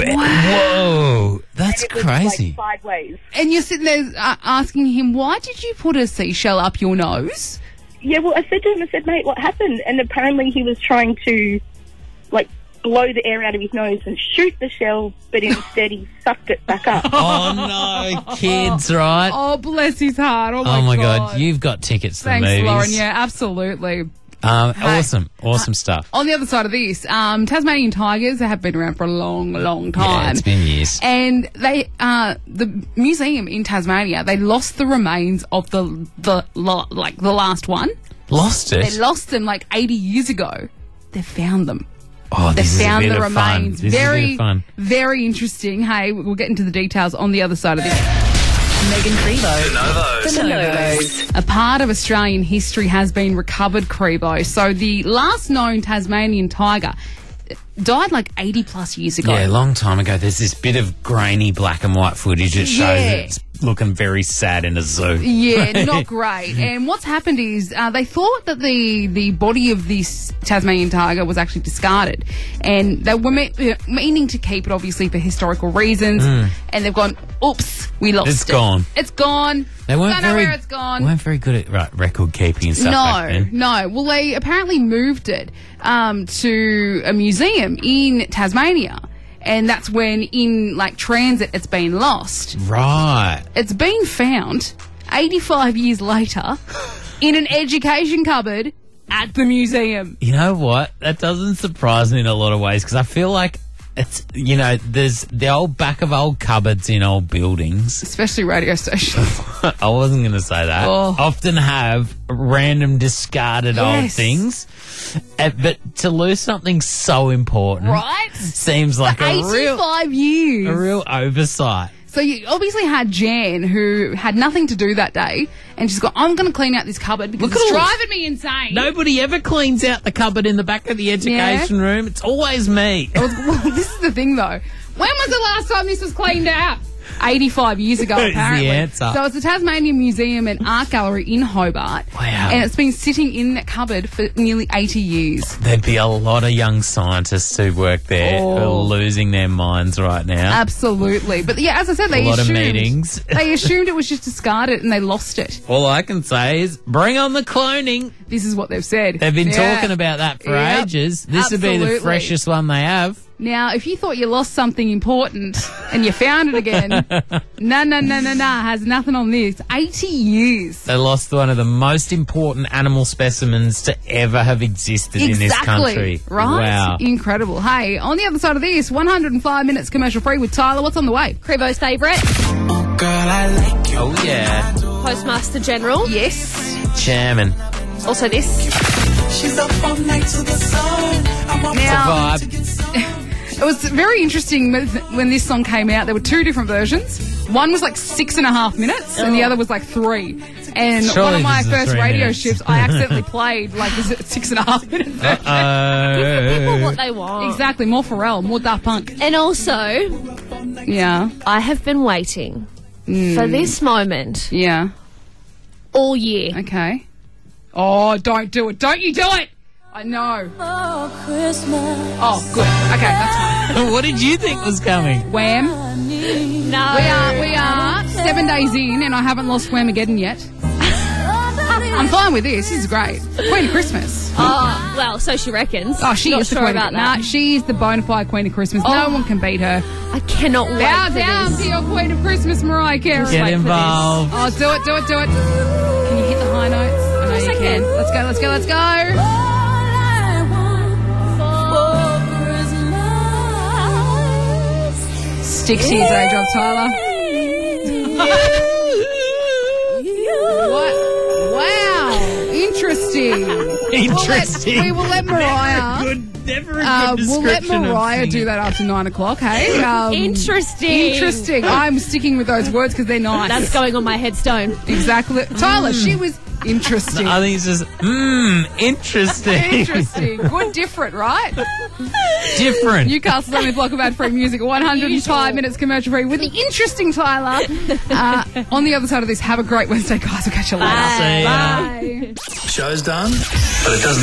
Whoa, that's And it was, crazy. like, sideways. And you're sitting there uh, asking him, why did you put a seashell up your nose? Yeah, well, I said to him, I said, mate, what happened? And apparently he was trying to, like, blow the air out of his nose and shoot the shell, but instead he sucked it back up. Oh no, kids, right? Oh, bless his heart. Oh, my, Oh my God. god, you've got tickets to Thanks, the movies. Lauren. Yeah, absolutely. Um, Hey. awesome, awesome stuff. On the other side of this, um, Tasmanian tigers have been around for a long, long time. Yeah, it's been years. And they, uh, the museum in Tasmania, they lost the remains of the, the, lo- like the last one. Lost it. They lost them like eighty years ago. They found them. Oh, They this is a found bit the of fun. remains. This is a very, bit of fun. very interesting. Hey, we'll get into the details on the other side of this. Megan Crevo. The Novos. The Novos. A part of Australian history has been recovered, Crebo. So the last known Tasmanian tiger died like eighty plus years ago. Yeah, a long time ago. There's this bit of grainy black and white footage that shows Yeah. it's looking very sad in a zoo. Yeah, not great. And what's happened is uh, they thought that the, the body of this Tasmanian tiger was actually discarded. And they were me- uh, meaning to keep it, obviously, for historical reasons. And they've gone, oops, we lost It's it. gone. It's gone. They weren't Don't know very where it's gone. weren't very good at right, record keeping and stuff back No, then. no. Well, they apparently moved it um, to a museum in Tasmania. And that's when, in like transit, it's been lost. Right. It's been found eighty-five years later in an education cupboard at the museum. You know what? That doesn't surprise me in a lot of ways because I feel like it's, you know, there's the old back of old cupboards in old buildings. Especially radio stations. I wasn't going to say that. Oh. Often have random discarded old Yes. things. Uh, but to lose something so important Right? seems like For a real, eighty-five years. a real oversight. So you obviously had Jan, who had nothing to do that day, and she's got, I'm going to clean out this cupboard because Look at it's all- driving me insane. Nobody ever cleans out the cupboard in the back of the education room. It's always me. Well, this is the thing, though. When was the last time this was cleaned out? eighty-five years ago, Is the apparently. answer. So it's the Tasmanian Museum and Art Gallery in Hobart. Wow. And it's been sitting in that cupboard for nearly eighty years. There'd be a lot of young scientists who work there who Oh. are losing their minds right now. Absolutely. But yeah, as I said, they A lot of assumed, meetings. they assumed it was just discarded and they lost it. All I can say is bring on the cloning. This is what they've said. They've been Yeah. talking about that for Yep. ages. This would be the Absolutely. freshest one they have. Now, if you thought you lost something important and you found it again, no, no, no, no, no, has nothing on this. eighty years. They lost one of the most important animal specimens to ever have existed in this country. Right? Wow. Incredible. Hey, on the other side of this, one hundred five minutes commercial free with Tyler. What's on the way? Crevo's favourite, Oh, yeah. Postmaster General. Yes. Chairman. Also this. Now, The vibe. it was very interesting with- when this song came out. There were two different versions. One was like six and a half minutes, and the other was like three. And Surely one of my this is first three radio minutes. shifts, I accidentally played like the six and a half minutes. People what Uh, they want. Exactly, more Pharrell, more Daft Punk. And also, Yeah, I have been waiting for this moment yeah, all year. okay. Oh, don't do it! Don't you do it! I know. Oh, good. Okay, that's fine. what did you think was coming? Wham. No. We are, we are seven days in, and I haven't lost Whamageddon yet. I'm fine with this. This is great. Queen of Christmas. Oh, well, so she reckons. Oh, she Not is the sure queen about of, that. Nah, she's the bona fide Queen of Christmas. No Oh. one can beat her. I cannot wait Bow for down this. to your Queen of Christmas, Mariah Carey. Get wait for involved. Oh, do it, do it, do it. Can you hit the high notes? I know course you I can. can. Let's go, let's go, let's go. Stick to your day job, Tyler. What? Wow. Interesting. Interesting. We will let, we will let Mariah. Good, never a good Uh, we'll let description of Mariah singing. do that after nine o'clock, hey? Um, Interesting. Interesting. I'm sticking with those words because they're nice. That's going on my headstone. exactly. Tyler, she was interesting. I think it's just, mmm, interesting. Interesting. Good, different, right? Different. Newcastle's only block about free music. one hundred five minutes commercial free with the interesting Tyler. Uh, on the other side of this, have a great Wednesday, guys. We'll catch you later. See ya. Bye. Show's done, but it doesn't